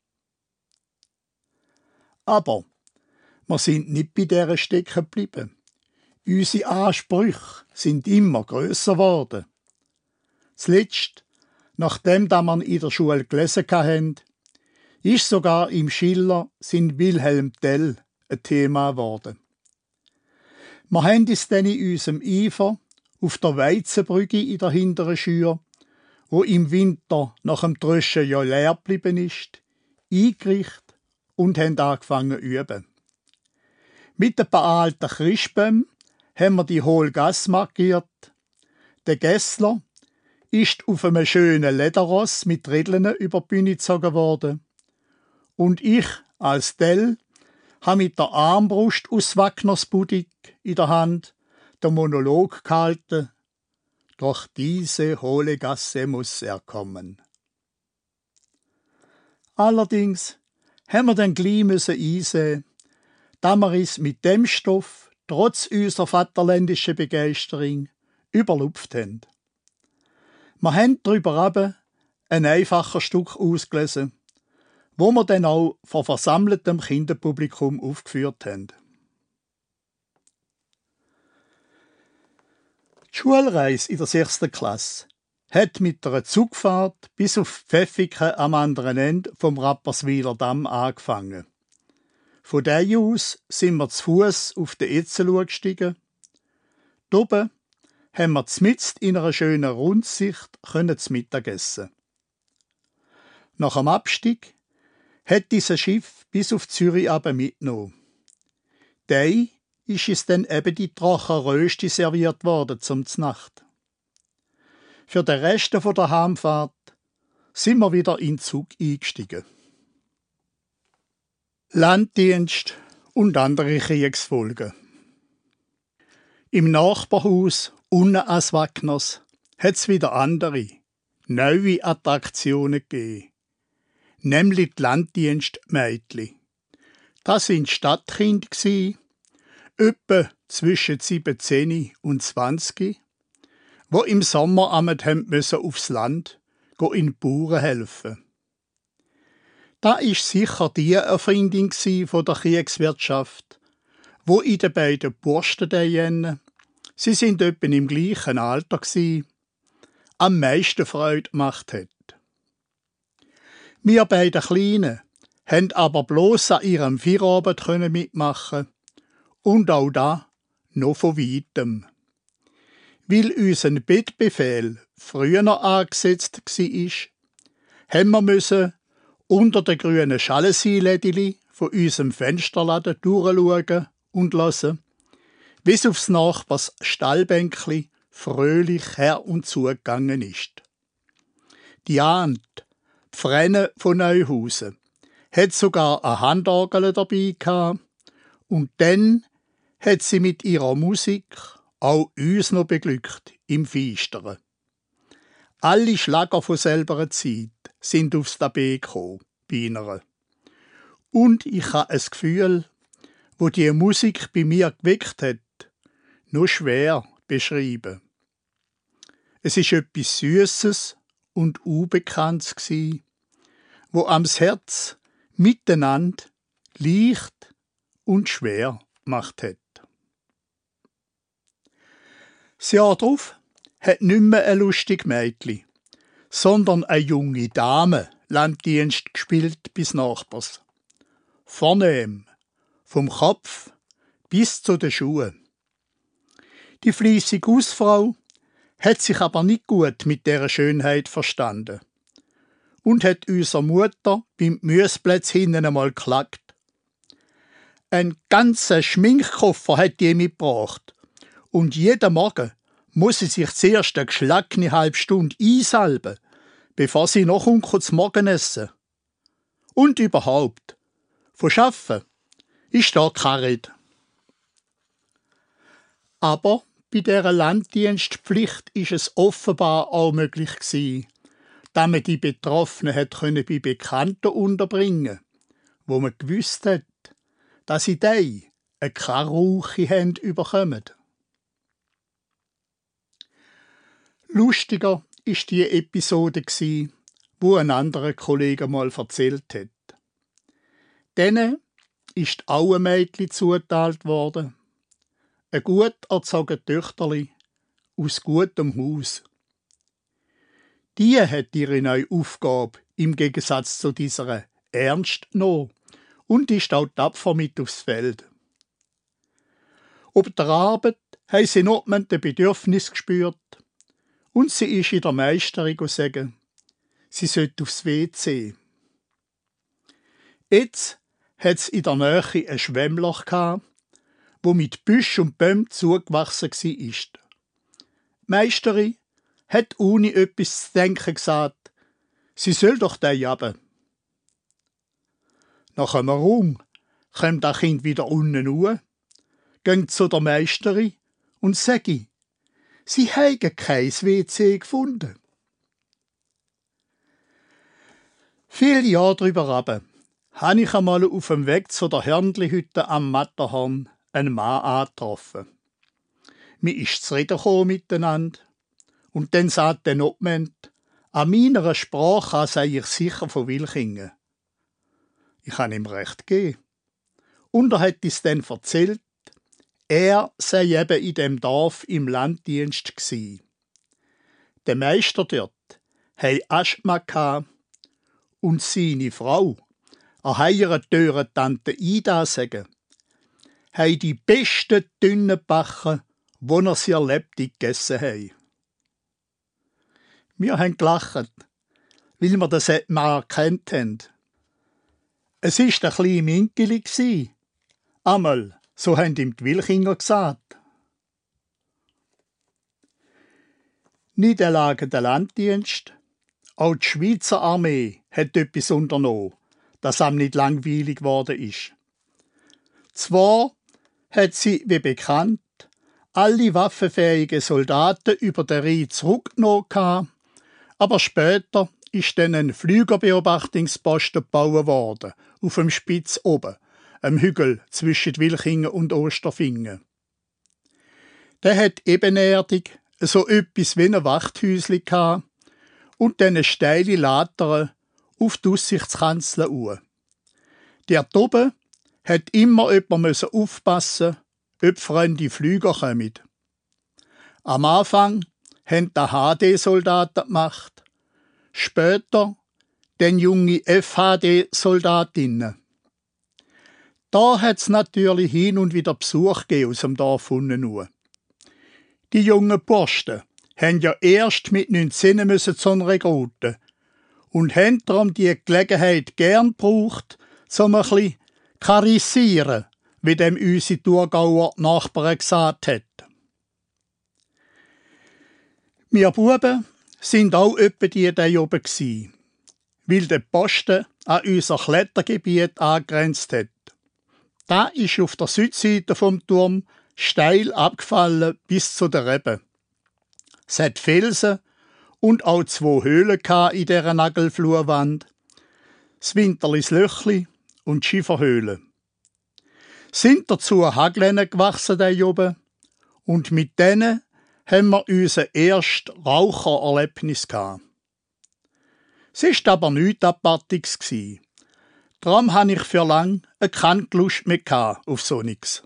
Aber wir sind nicht bei dieser stecken geblieben. Unsere Ansprüche sind immer grösser geworden. Zuletzt, nachdem wir in der Schule gelesen haben, ist sogar im Schiller sein Wilhelm Tell ein Thema geworden. Wir haben es dann in unserem Eifer auf der Weizenbrücke in der hinteren Schür, wo im Winter nach dem Tröschen ja leer geblieben ist, eingerichtet und haben angefangen zu üben. Mit ein paar alten Christbäumen haben wir die Hohlgasse markiert. Der Gessler ist auf einem schönen Lederross mit Rädlen über die Bühne gezogen worden. Und ich, als Tell, habe mit der Armbrust aus Wagners Budig in der Hand den Monolog gehalten. Durch diese hohle Gasse muss er kommen. Allerdings haben wir dann gleich einsehen, dass wir es mit dem Stoff trotz unserer vaterländischen Begeisterung überlupft haben. Wir haben darüber ein einfaches Stück ausgelesen, wo wir dann auch vor versammeltem Kinderpublikum aufgeführt haben. Die Schulreise in der 6. Klasse hat mit einer Zugfahrt bis auf Pfäffiken am anderen Ende vom Rapperswiler Damm angefangen. Von da aus sind wir zu Fuss auf den Etzelur gestiegen. Oben haben wir zmitzt in einer schönen Rundsicht zu Mittag essen. Nach dem Abstieg hat dieses Schiff bis auf Zürich mitgenommen. Dei ist es dann eben die Trockenrösti serviert worden zum Znacht. Für den Rest der Heimfahrt sind wir wieder in den Zug eingestiegen. Landdienst und andere Kriegsfolgen. Im Nachbarhaus unten ans Wagners hat es wieder andere, neue Attraktionen gegeben. Nämlich die Landdienstmädchen. Das sind Stadtkinder, etwa zwischen 17 und 20, wo im Sommer aufs Land in die Bauern helfen. Da ist sicher die Erfindung von der Kriegswirtschaft, wo in den beiden Bursten, sie sind etwa im gleichen Alter, am meisten Freude gemacht hat. Wir beiden Kleinen haben aber bloß an ihrem Feierabend mitmachen und auch da noch von weitem. Weil unser Bettbefehl früher angesetzt war, haben wir unter den grünen Schalenseilädeli von unserem Fensterladen durchschauen und hören, bis aufs Nachbars Stallbänkli fröhlich her und zugegangen ist. Die Ant, die Fränne von Neuhausen, hat sogar eine Handorgel dabei gehabt und dann hat sie mit ihrer Musik auch uns noch beglückt im Feistern. Alle Schlager von selber Zeit sind aufs Tapet gekommen, bei ihnen. Und ich habe ein Gefühl, wo die Musik bei mir geweckt hat, nur schwer beschreiben. Es ist etwas Süßes und Unbekanntes gsi, wo am's Herz miteinander leicht und schwer gemacht hat. Das Jahr darauf hat nicht mehr ein lustiges Mädchen, sondern eine junge Dame Landdienst gespielt bis Nachbars. Vornehm, vom Kopf bis zu den Schuhen. Die fleissige Hausfrau hat sich aber nicht gut mit dieser Schönheit verstanden und hat unserer Mutter beim Gemüseplatz hinten einmal geklagt. Ein ganzer Schminkkoffer hat die mitgebracht und jeden Morgen muss sie sich zuerst eine geschlagene halbe Stunde einsalben, bevor sie noch zum Morgenessen. Und überhaupt, von Schaffen ist da keine Rede. Aber bei dieser Landdienstpflicht ist es offenbar auch möglich gewesen, dass man die Betroffenen bei Bekannten unterbringen konnte, wo man gewusst hat, dass sie die eine Karauche bekommen. Lustiger war die Episode, wo ein anderer Kollege mal erzählt hat. Denen ist auch ein Mädchen zugeteilt worden. Ein gut erzogenes Töchterli aus gutem Haus. Die hat ihre neue Aufgabe im Gegensatz zu dieser ernst genommen und ist auch tapfer mit aufs Feld. Ob der Arbeit haben sie noch ein Bedürfnis gespürt und sie ist in der Meisterin sagen, sie sollte aufs WC. Jetzt hat es in der Nähe ein Schwemmloch gehabt, wo mit Büsch und Bäumen zugewachsen war. Die Meisterin hat ohne etwas zu denken gesagt, sie soll doch da runter. Nach einem Raum kommt das Kind wieder unten hoch, geht zu der Meisterin und sagt, sie haben kein WC gefunden. Viele Jahre drüber runter habe ich einmal auf dem Weg zu der Hörnli-Hütte am Matterhorn einen Mann angetroffen. Mir ist zu reden gekommen miteinander und dann sagte der Notment, an meiner Sprache sei ich sicher von Wilchingen. Ich habe ihm recht gegeben. Und er hat es dann erzählt, er sei eben in dem Dorf im Landdienst gsi. Der Meister dort hatte Asthma gehabt und seine Frau, eine heiratete Tante Ida sagen, haben die besten dünnen Backen, die er sie erlebt gegessen haben. Wir haben gelacht, weil wir das mal erkannt haben. Es war ein kleines Minkeli. Einmal, so haben ihm die Wilchinger gesagt. Niederlage der Landdienst. Auch die Schweizer Armee hat etwas unternommen, das ihm nicht langweilig geworden ist. Zwar hat sie, wie bekannt, alle waffenfähigen Soldaten über den Rhein zurückgenommen, aber später ist dann ein Flügerbeobachtungsposten gebaut worden, auf dem Spitz oben, am Hügel zwischen Wilchingen und Osterfingen. Der hat ebenerdig so etwas wie ein Wachthäusli gehabt und dann eine steile Later auf die Aussichtskanzel uhr. Der oben hat immer jemand aufpassen, ob fremde Flüger kommen. Am Anfang haben die HD-Soldaten gemacht, später den junge FHD-Soldatinnen. Da hat es natürlich hin und wieder Besuch gegeben aus dem Dorf unten. Die jungen Burschen haben ja erst mit 19 müssen zu einer Rekruten und haben darum die Gelegenheit gern gebraucht, um ein bisschen karisieren, wie dem unsere Thurgauer Nachbarn gesagt hat. Wir Buben sind auch öppe die da oben gsi, weil der Posten an unser Klettergebiet angrenzt hat. Da ist auf der Südseite vom Turm steil abgefallen bis zu der Rebe. Es hat Felsen und auch 2 Höhlen in dieser Nagelflurwand, das Winterlis Löchli und die Schieferhöhle. Sind dazu Haglennen gewachsen da oben und mit denen haben wir unser erstes Rauchererlebnis gehabt. Es war aber nichts Apartiges. Darum hatte ich für lang keine Lust mehr auf so nichts.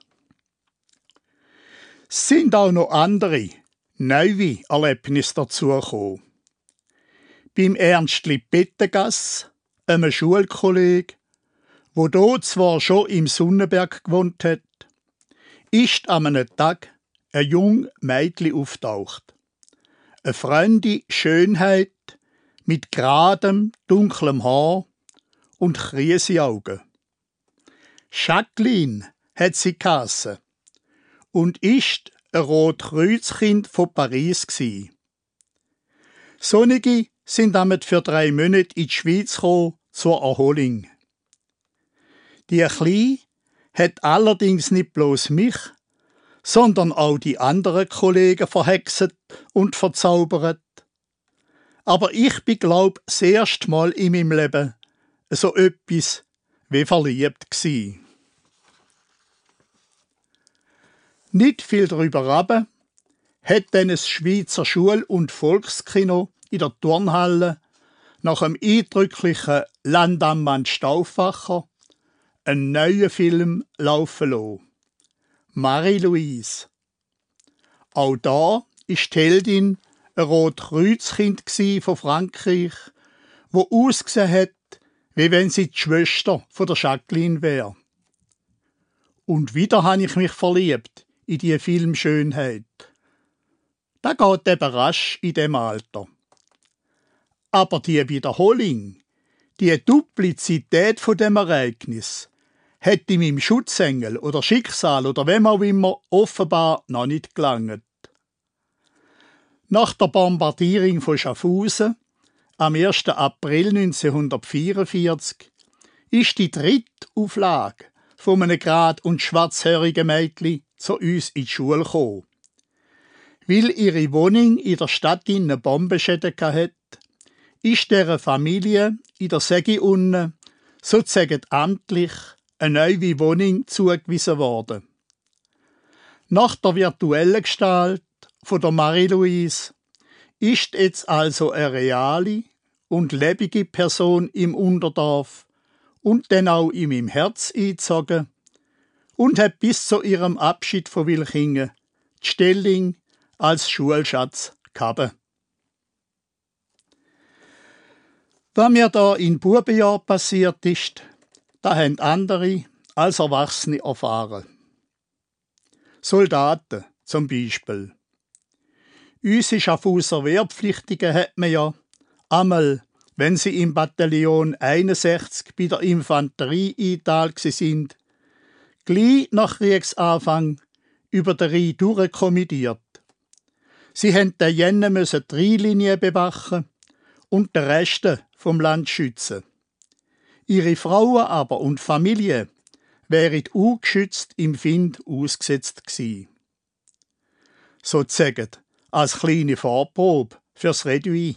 Es sind auch noch andere, neue Erlebnisse dazugekommen. beim Ernstli Pettengass, einem Schulkollegen, wo do zwar schon im Sonnenberg gewohnt hat, ist an einem Tag ein junges Mädchen auftaucht. Eine fremde Schönheit mit geradem, dunklem Haar und Krisenaugen. Jacqueline hat sie geheissen und ist ein Rotkreuzkind von Paris gsi. Sonnige sind damit für 3 Monate in die Schweiz gekommen zur Erholung. Die Kleine hat allerdings nicht bloß mich, sondern auch die anderen Kollegen verhexet und verzaubert. Aber ich bin, glaub, das erste Mal in meinem Leben so etwas wie verliebt gsi. Nicht viel drüber runter hat dann das Schweizer Schul- und Volkskino in der Turnhalle nach dem eindrücklichen Landammann Stauffacher einen neuen Film laufen lassen. Marie-Louise. Auch da ist die Heldin ein Rotkreuzkind von Frankreich, wo ausgesehen hat, wie wenn sie die Schwester von der Jacqueline wäre. Und wieder habe ich mich verliebt in die Filmschönheit. Das geht eben rasch in dem Alter. Aber die Wiederholung, die Duplizität von dem Ereignis, hätte meinem Schutzengel oder Schicksal oder wem auch immer offenbar noch nicht gelangt. Nach der Bombardierung von Schaffhausen am 1. April 1944 ist die 3. Auflage von einem grad- und schwarzhärigen Mädchen zu uns in die Schule gekommen. Weil ihre Wohnung in der Stadt eine Bombenschäden hatte, ist dieser Familie in der Säge unten sozusagen amtlich eine neue Wohnung zugewiesen worden. Nach der virtuellen Gestalt von der Marie-Louise ist jetzt also eine reale und lebendige Person im Unterdorf und dann auch in meinem Herz eingezogen und hat bis zu ihrem Abschied von Wilchingen die Stellung als Schulschatz gehabt. Was mir da in Bubenjahr passiert ist, das haben andere als Erwachsene erfahren. Soldaten zum Beispiel. Unsere Schaffhauser Wehrpflichtigen hat man ja einmal, wenn sie im Bataillon 61 bei der Infanterie eingeteilt sind, gleich nach Kriegsanfang über den Rhein durchkommandiert. Sie mussten den Jennen die Rheinlinie bewachen und den Rest vom Land schützen. Ihre Frauen aber und Familie wären ungeschützt im Find ausgesetzt gsi. Sozusagen als kleine Vorprobe fürs Redui.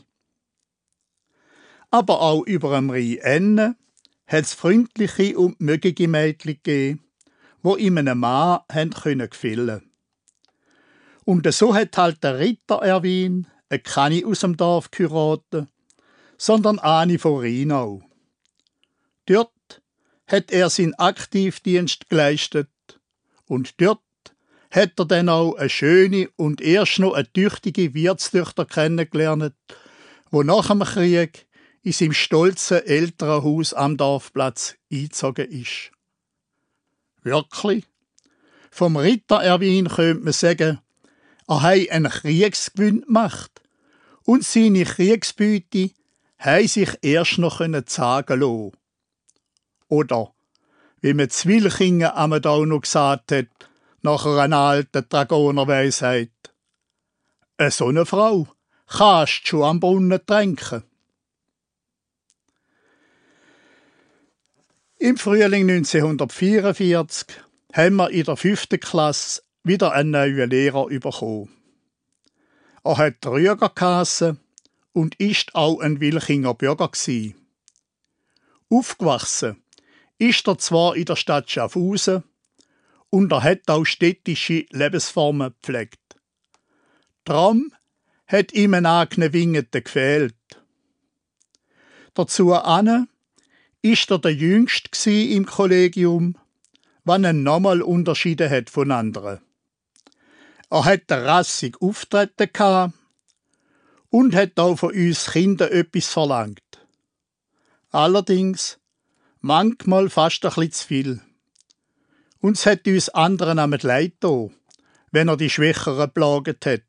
Aber auch über dem Rhein hat es freundliche und mögige Mädchen gegeben, die in einem Mann gefallen konnten. Und so hat halt der Ritter Erwin keine aus dem Dorf geheiratet, sondern eine von Rheinau. Dort hat er seinen Aktivdienst geleistet und dort hat er dann auch eine schöne und erst noch eine tüchtige Wirtstochter kennengelernt, die nach dem Krieg in seinem stolzen Elternhaus am Dorfplatz eingezogen ist. Wirklich? Vom Ritter Erwin könnte man sagen, er hat einen Kriegsgewinn gemacht und seine Kriegsbeute haben sich erst noch sagen lassen. Oder, wie man zu Wilchingen am Dau noch gesagt hat, nach einer alten Dragonerweisheit: So eine Frau kannst du schon am Brunnen tränken. Im Frühling 1944 haben wir in der 5. Klasse wieder einen neuen Lehrer bekommen. Er hat Rüger geheissen und ist auch ein Wilchinger Bürger gsi. Aufgewachsen ist er zwar in der Stadt Schaffhausen und er hat auch städtische Lebensformen gepflegt. Darum hat ihm ein eigene Wingete gefehlt. Dazu ist er der Jüngste im Kollegium, was ihn nochmal unterschieden hat von anderen. Er hat rassig Auftreten gehabt und hat auch von uns Kindern etwas verlangt. Allerdings manchmal fast ein bisschen zu viel. Und es hat uns anderen am leid getan, wenn er die Schwächeren plaget hat.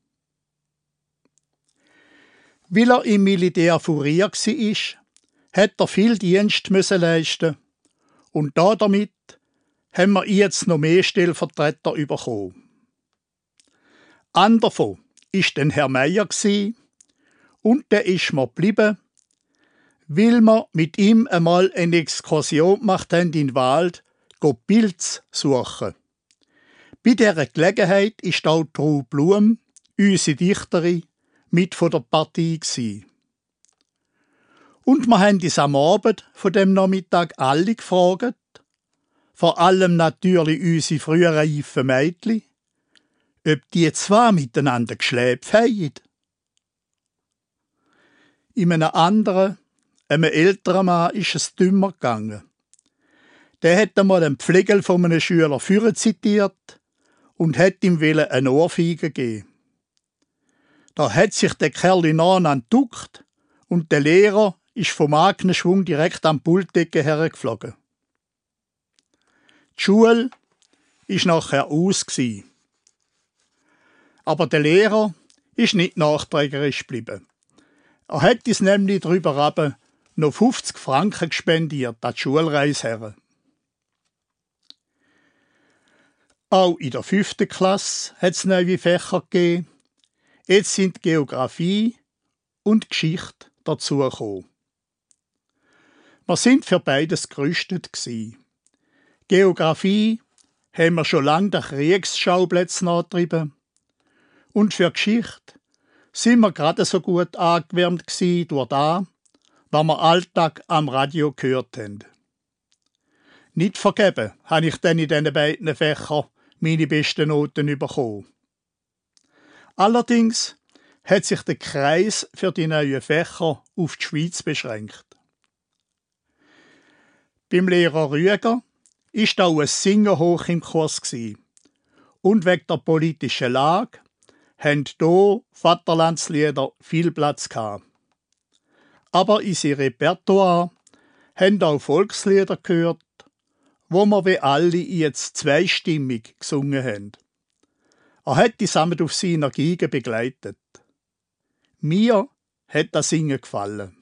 Weil er im Militär Furier war, hat er viel Dienst leisten und damit haben wir jetzt noch mehr Stellvertreter bekommen. Einer davon war dann Herr Meier und der ist mir geblieben, weil wir mit ihm einmal eine Exkursion gemacht haben in den Wald, Pilze suchen. Bei dieser Gelegenheit ist auch Ruth Blum, unsere Dichterin, mit von der Partie gsi. Und wir haben uns am Abend von dem Nachmittag alle gefragt, vor allem natürlich unsere früher reifen Mädchen, ob die zwei miteinander geschläft haben. In einem anderen, einem älteren Mann ist es dümmer gegangen. Der hat einmal einen Pflegel von einem Schüler führen zitiert und hat ihm eine Ohrfeige geben. Da hat sich der Kerl aneinander geduckt und der Lehrer ist vom eigenen Schwung direkt am Pultdecke hergeflogen. Die Schule war nachher aus. Aber der Lehrer ist nicht nachträgerisch geblieben. Er hat uns nämlich darüber aber noch 50 Franken gespendiert an die Schulreise her. Auch in der 5. Klasse hat es neue Fächer gegeben. Jetzt sind Geografie und Geschichte dazugekommen. Wir sind für beides gerüstet gsi. Geografie haben wir schon lange den Kriegsschauplätzen angetrieben. Und für Geschichte sind wir gerade so gut angewärmt gsi durch das, was wir Alltag am Radio gehört haben. Nicht vergeben habe ich dann in diesen beiden Fächern meine besten Noten bekommen. Allerdings hat sich der Kreis für die neuen Fächer auf die Schweiz beschränkt. Beim Lehrer Rüeger ist auch ein Singen hoch im Kurs gsi. Und wegen der politischen Lage haben hier Vaterlandslieder viel Platz gehabt. Aber in sein Repertoire haben auch Volkslieder gehört, wo wir wie alle jetzt zweistimmig gesungen haben. Er hat die Samen auf seiner Geige begleitet. Mir hat das Singen gefallen.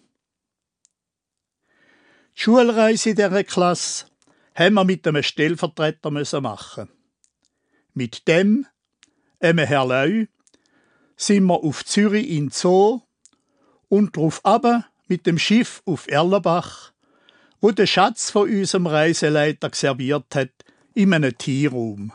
Die Schulreise in dieser Klasse haben wir mit einem Stellvertreter machen. Mit dem, Herr Leu, sind wir auf Zürich in Zoo und drauf aber mit dem Schiff auf Erlenbach, wo der Schatz von unserem Reiseleiter serviert hat, in einem Teeraum.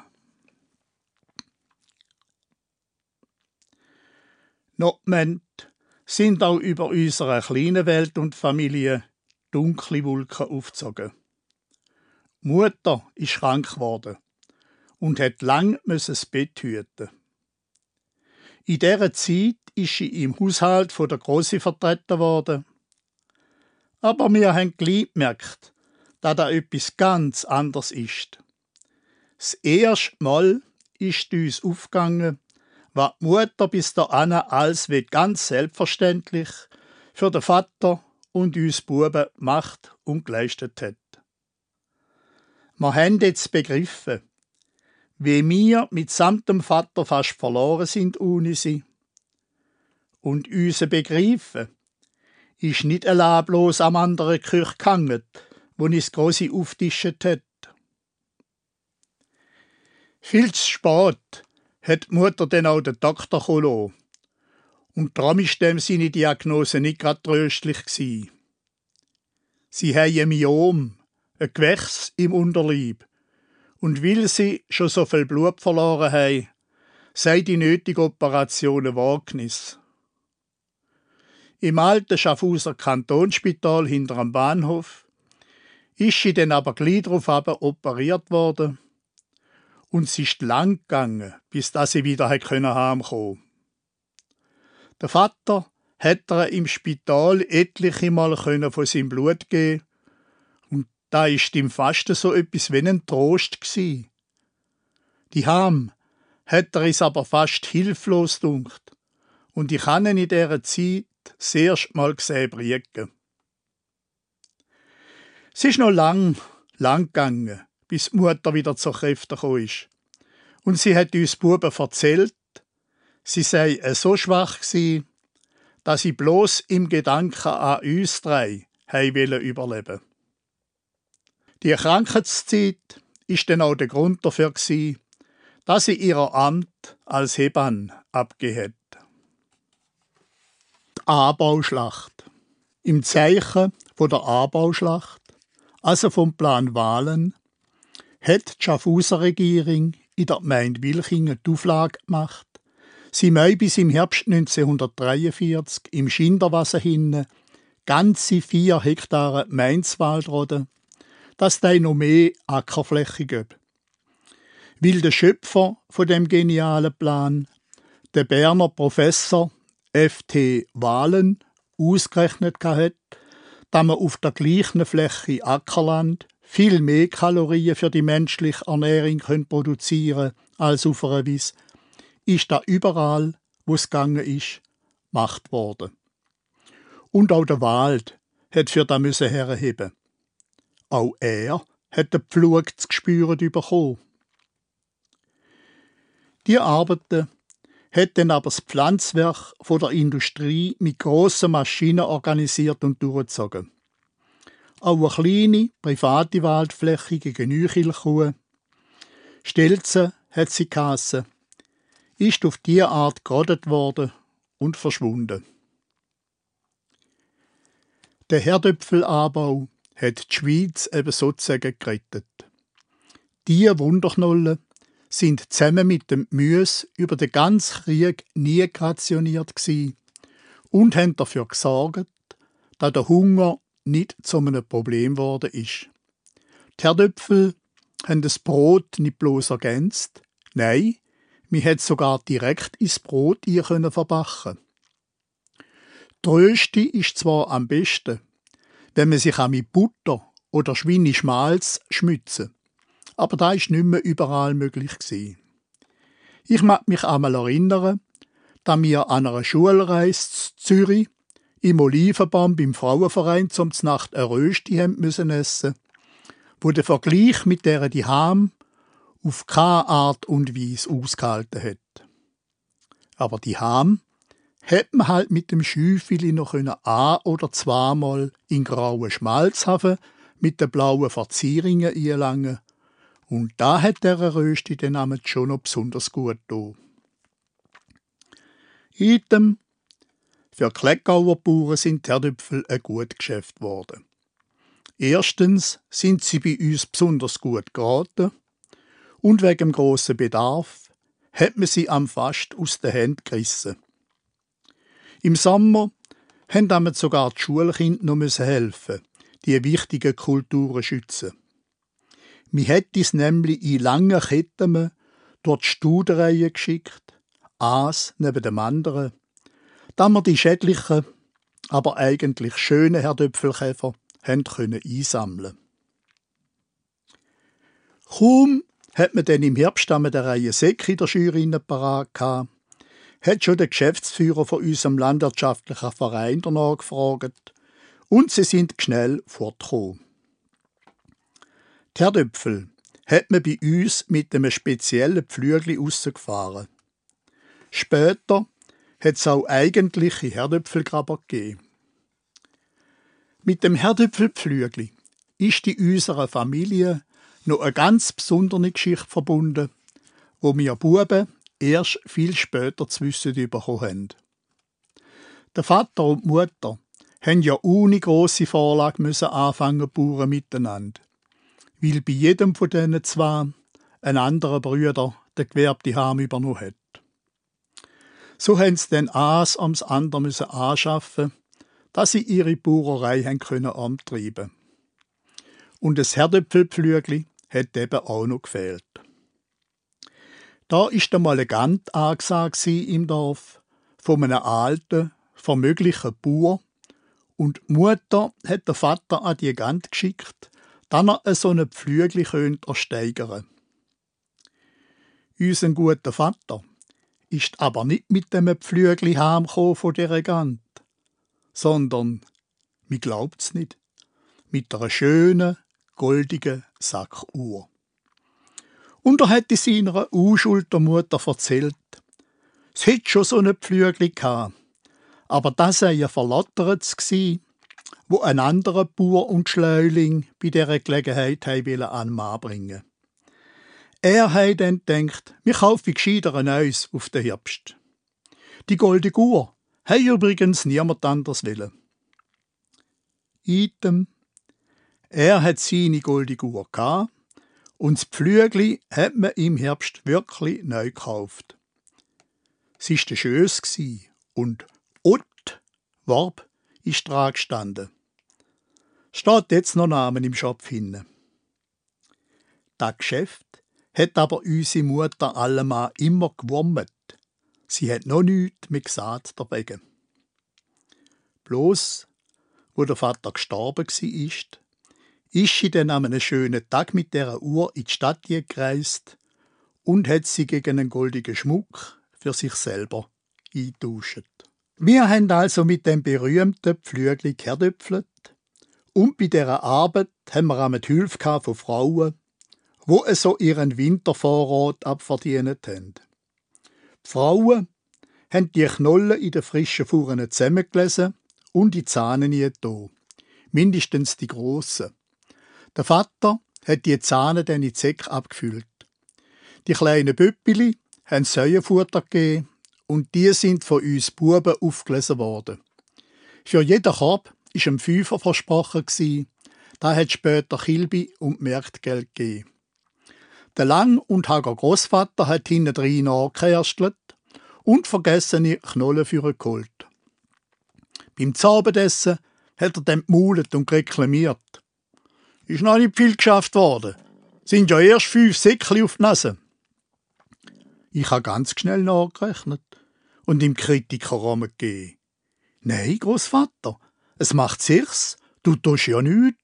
Noch sind auch über unsere kleine Welt und Familie dunkle Wolken aufgezogen. Mutter ist krank geworden und hat lang das Bett hüten. In dieser Zeit ist sie im Haushalt von der Grossi vertreten worden. Aber wir haben gleich gemerkt, dass da etwas ganz anderes ist. Das erste Mal ist uns aufgegangen, was die Mutter bis dahin als wie ganz selbstverständlich für den Vater und uns Buben gemacht und geleistet hat. Wir haben jetzt begriffen, wie wir mitsamt dem Vater fast verloren sind ohne sie. Und unser Begreifen ist nicht allein bloß am anderen Küch gehangen, wo uns Grossi auftischt hat. Viel zu spät hat die Mutter dann auch den Doktor geholt. Und darum war dem seine Diagnose nicht gerade tröstlich gsi. Sie haben ein Myom, ein Gewächs im Unterleib. Und weil sie schon so viel Blut verloren haben, sei die nötige Operation ein Wagnis. Im alten Schaffhauser Kantonsspital hinter am Bahnhof ist sie dann aber gleich darauf operiert worden. Und es ist lang gegangen, bis sie wieder heimkommen konnte. Der Vater hat ihr im Spital etliche Mal von seinem Blut geben. Und da ist ihm fast so etwas wie ein Trost gsi. Die Ham hat er es aber fast hilflos dunkt. und ich habe ihn in dieser Zeit das erste Mal gesehen briegen. Es ist noch lang gegangen, bis die Mutter wieder zur Kräfte gekommen ist. Und sie hat uns Buben erzählt, sie sei so schwach gsi, dass sie bloß im Gedanken an uns drei überleben. Die Krankheitszeit ist dann auch der Grund dafür gsi, dass sie ihr Amt als Hebamme abgegeben hat. Die Anbauschlacht. Im Zeichen der Anbauschlacht, also vom Plan Wahlen, hat die Schaffhauser Regierung in der Gemeinde Wilchingen die Auflage gemacht, sie möge bis im Herbst 1943 im Schinderwasser hinten ganze 4 Hektare Gemeindewaald roden, dass da noch mehr Ackerfläche gibt. Weil der Schöpfer von dem genialen Plan, der Berner Professor F.T. Wahlen, ausgerechnet hat, dass man auf der gleichen Fläche Ackerland viel mehr Kalorien für die menschliche Ernährung produzieren können als auf einer Wiese, ist da überall, wo es gegangen ist, gemacht worden. Und auch der Wald hat für das herheben. Auch er hat den Pflug zu spüren bekommen. Die Arbeiten hat dann aber das Pflanzwerk von der Industrie mit grossen Maschinen organisiert und durchgezogen. Auch eine kleine, private Waldfläche gegen Nüchilkuh, Stelzen hat sie geheissen, ist auf diese Art gerodet worden und verschwunden. Der Herdöpfelanbau hat die Schweiz eben sozusagen gerettet. Diese Wunderknollen sind zusammen mit dem Gemüse über den ganzen Krieg nie rationiert gsi und haben dafür gesorgt, dass der Hunger nicht zu einem Problem geworden ist. Die Herdöpfel haben das Brot nicht bloß ergänzt, nein, man hat sogar direkt ins Brot verbacken. Die Rösti ist zwar am besten, wenn man sich auch mit Butter oder Schweineschmalz schmützen, aber das ist nicht mehr überall möglich gewesen. Ich mag mich einmal erinnern, dass wir an einer Schulreise zu Zürich im Olivenbaum beim Frauenverein zum Znacht eine Rösti haben müssen essen, wo der Vergleich mit der die Ham auf keine Art und Weise ausgehalten hat. Aber die Ham hat man halt mit dem Schüffeli noch ein- oder zweimal in grauen Schmalzhafen mit den blauen Verzierungen einlangen. Und da hat der Rösti den Namen schon noch besonders gut getan. Item: Für Kleckauer Bauern sind die Herdöpfel ein gutes Geschäft geworden. Erstens sind sie bei uns besonders gut geraten und wegen dem grossen Bedarf hat man sie am Fast aus den Händen gerissen. Im Sommer haben damit sogar die Schulkinder noch helfen, die wichtigen Kulturen schützen. Man hat es nämlich in langen Ketten durch die Studenreihe geschickt, eins neben dem anderen, dass wir die schädlichen, aber eigentlich schönen Herdöpfelkäfer einsammeln können. Kaum hat man dann im Herbst der Reihe Säcke in der Scheurinne parat gehabt, hat schon der Geschäftsführer von unserem landwirtschaftlichen Verein danach gefragt und sie sind schnell fortgekommen. Die Herdöpfel hat man bei uns mit einem speziellen Pflügli rausgefahren. Später hat es auch eigentliche Herdöpfelgraber gegeben. Mit dem Herdöpfelpflügli ist in unserer Familie noch eine ganz besondere Geschichte verbunden, wo wir Buben erst viel später zu wissen bekommen haben. Der Vater und die Mutter haben ja ohne grosse Vorlage anfangen bauen miteinander, weil bei jedem von diesen zwei ein anderer Brüder den gewerbten Heim übernommen hat. So haben sie dann eins ums andere anschaffen, dass sie ihre Bauerei antreiben können. Und das Herdöpfelpflügli hat eben auch noch gefehlt. Da ist einmal eine Gant angesagt im Dorf von einem alten, vermöglichen Bauer und die Mutter hat den Vater an die Gant geschickt, dass er so ein Pflügli ersteigern könnte. Unser guter Vater ist aber nicht mit dem Pflügli heimgekommen von dieser Gant, sondern, mi glaubt's nicht, mit einer schönen, goldigen Sackuhr. Und er hat seiner unschuldigen Mutter erzählt, es hätte schon so ein Pflügli gehabt, aber das sei ein Verlottertes gsi, wo ein anderer Bauer und Schleuling bei dieser Gelegenheit an den Mann bringen. Er hat dann gedacht, wir kaufen gescheiter ein neues auf den Herbst. Die goldene Uhr hat übrigens niemand anders wollen. Item. Er hat seine goldene Uhr gehabt und das Pflügli hat man im Herbst wirklich neu gekauft. Es war schönes und Ott Warb ist dran gestanden. Steht jetzt noch Namen im Schopf hinten. Das Geschäft hat aber unsere Mutter allemal immer gewurmt. Sie hat noch nichts mehr gesagt dagegen. Bloß, wo der Vater gestorben war, ist sie dann an einem schönen Tag mit dieser Uhr in die Stadt gereist und hat sie gegen einen goldenen Schmuck für sich selber eingetauscht. Wir haben also mit dem berühmten Pflügli geherdöpfelt und bei dieser Arbeit haben wir auch die Hilfe von Frauen, die so ihren Wintervorrat abverdient haben. Die Frauen haben die Knollen in den frischen Fuhren zusammengelesen und die Zähne getan. Mindestens die grossen. Der Vater hat die Zähne dann in die Säcke abgefüllt. Die kleinen Büppeli haben Säuenfutter gegeben und die sind von uns Buben aufgelesen worden. Für jeden Korb war ein Fünfer versprochen. Da hat später Kilbi und Märktgeld gegeben. Der lang und hager Großvater hat hinten drin nachgeherstelt und vergessene Knollen für ihn geholt. Beim Abendessen hat er dann gemaulet und reklamiert. Ist noch nicht viel geschafft worden. Sind ja erst 5 Säckchen auf die Nase. Ich habe ganz schnell nachgerechnet und ihm Kritiker gegeben. Nein, Großvater, es macht 6, du tust ja nichts.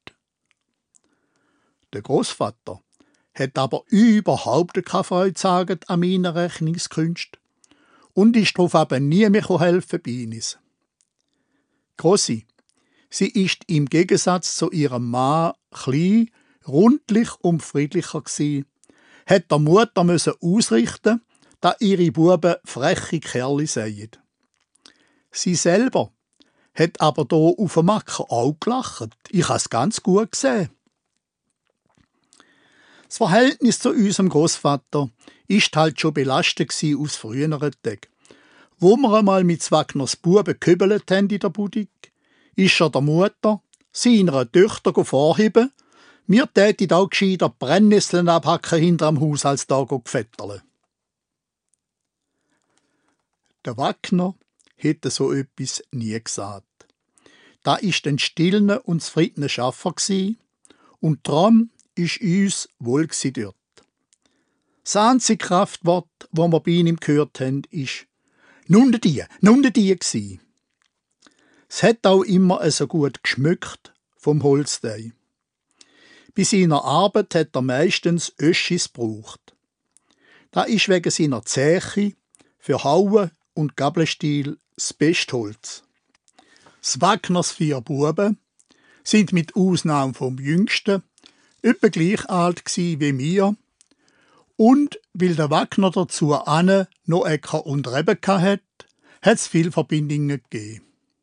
Der Großvater hat aber überhaupt keine Freude gesagt an meiner Rechnungskünste und ist darauf eben nie mehr helfen bei uns. Grossi, sie ist im Gegensatz zu ihrem Mann klein, rundlich und friedlicher gsi, hat der Mutter ausrichten, dass ihre Buben freche Kerli seien. Sie selber hat aber da auf dem Acker auch gelacht. Ich habe es ganz gut gesehen. Das Verhältnis zu unserem Großvater ist halt schon belastet aus früheren Tagen. Wo wir einmal mit Wagners Buben gehübelt haben in der Budig, ist er der Mutter seiner Töchter vorheben, wir täten auch gescheiter Brennnesseln abhacken hinterm Haus als da gefetterle. Der Wagner hätte so etwas nie gesagt. Da ist ein stiller und zufriedener Schaffer und darum ist uns wohl dort. Das einzige Kraftwort, das wir bei ihm gehört haben, ist «Nun die» gsi. Es hat auch immer so gut geschmückt vom Holstein. Bei seiner Arbeit hat er meistens Öschis gebraucht. Da ist wegen seiner Zeche für Hauen und Gabelstiel das beste Holz. Das Wagners 4 Buben sind mit Ausnahme vom Jüngsten etwa gleich alt gsi wie mir und weil der Wagner dazu noch Äcker und Reben hat es viele Verbindungen gegeben.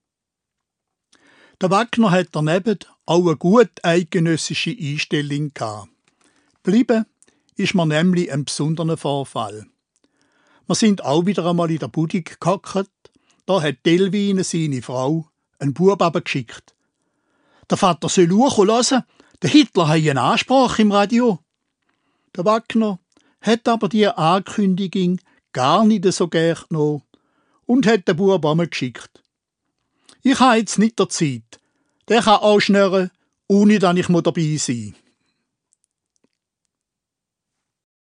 Der Wagner hat daneben auch eine gut eidgenössische Einstellung gehabt. Bleiben ist mir nämlich ein besonderer Vorfall. Wir sind auch wieder einmal in der Budig gehockt, da hat Delwine, seine Frau, einen Bub abgeschickt. Der Vater soll hören, der Hitler hat eine Ansprache im Radio. Der Wagner hat aber die Ankündigung gar nicht so gern genommen und hat den Bub geschickt. Ich habe jetzt nicht der Zeit. Der kann auch schnurren, ohne dass ich dabei sein muss.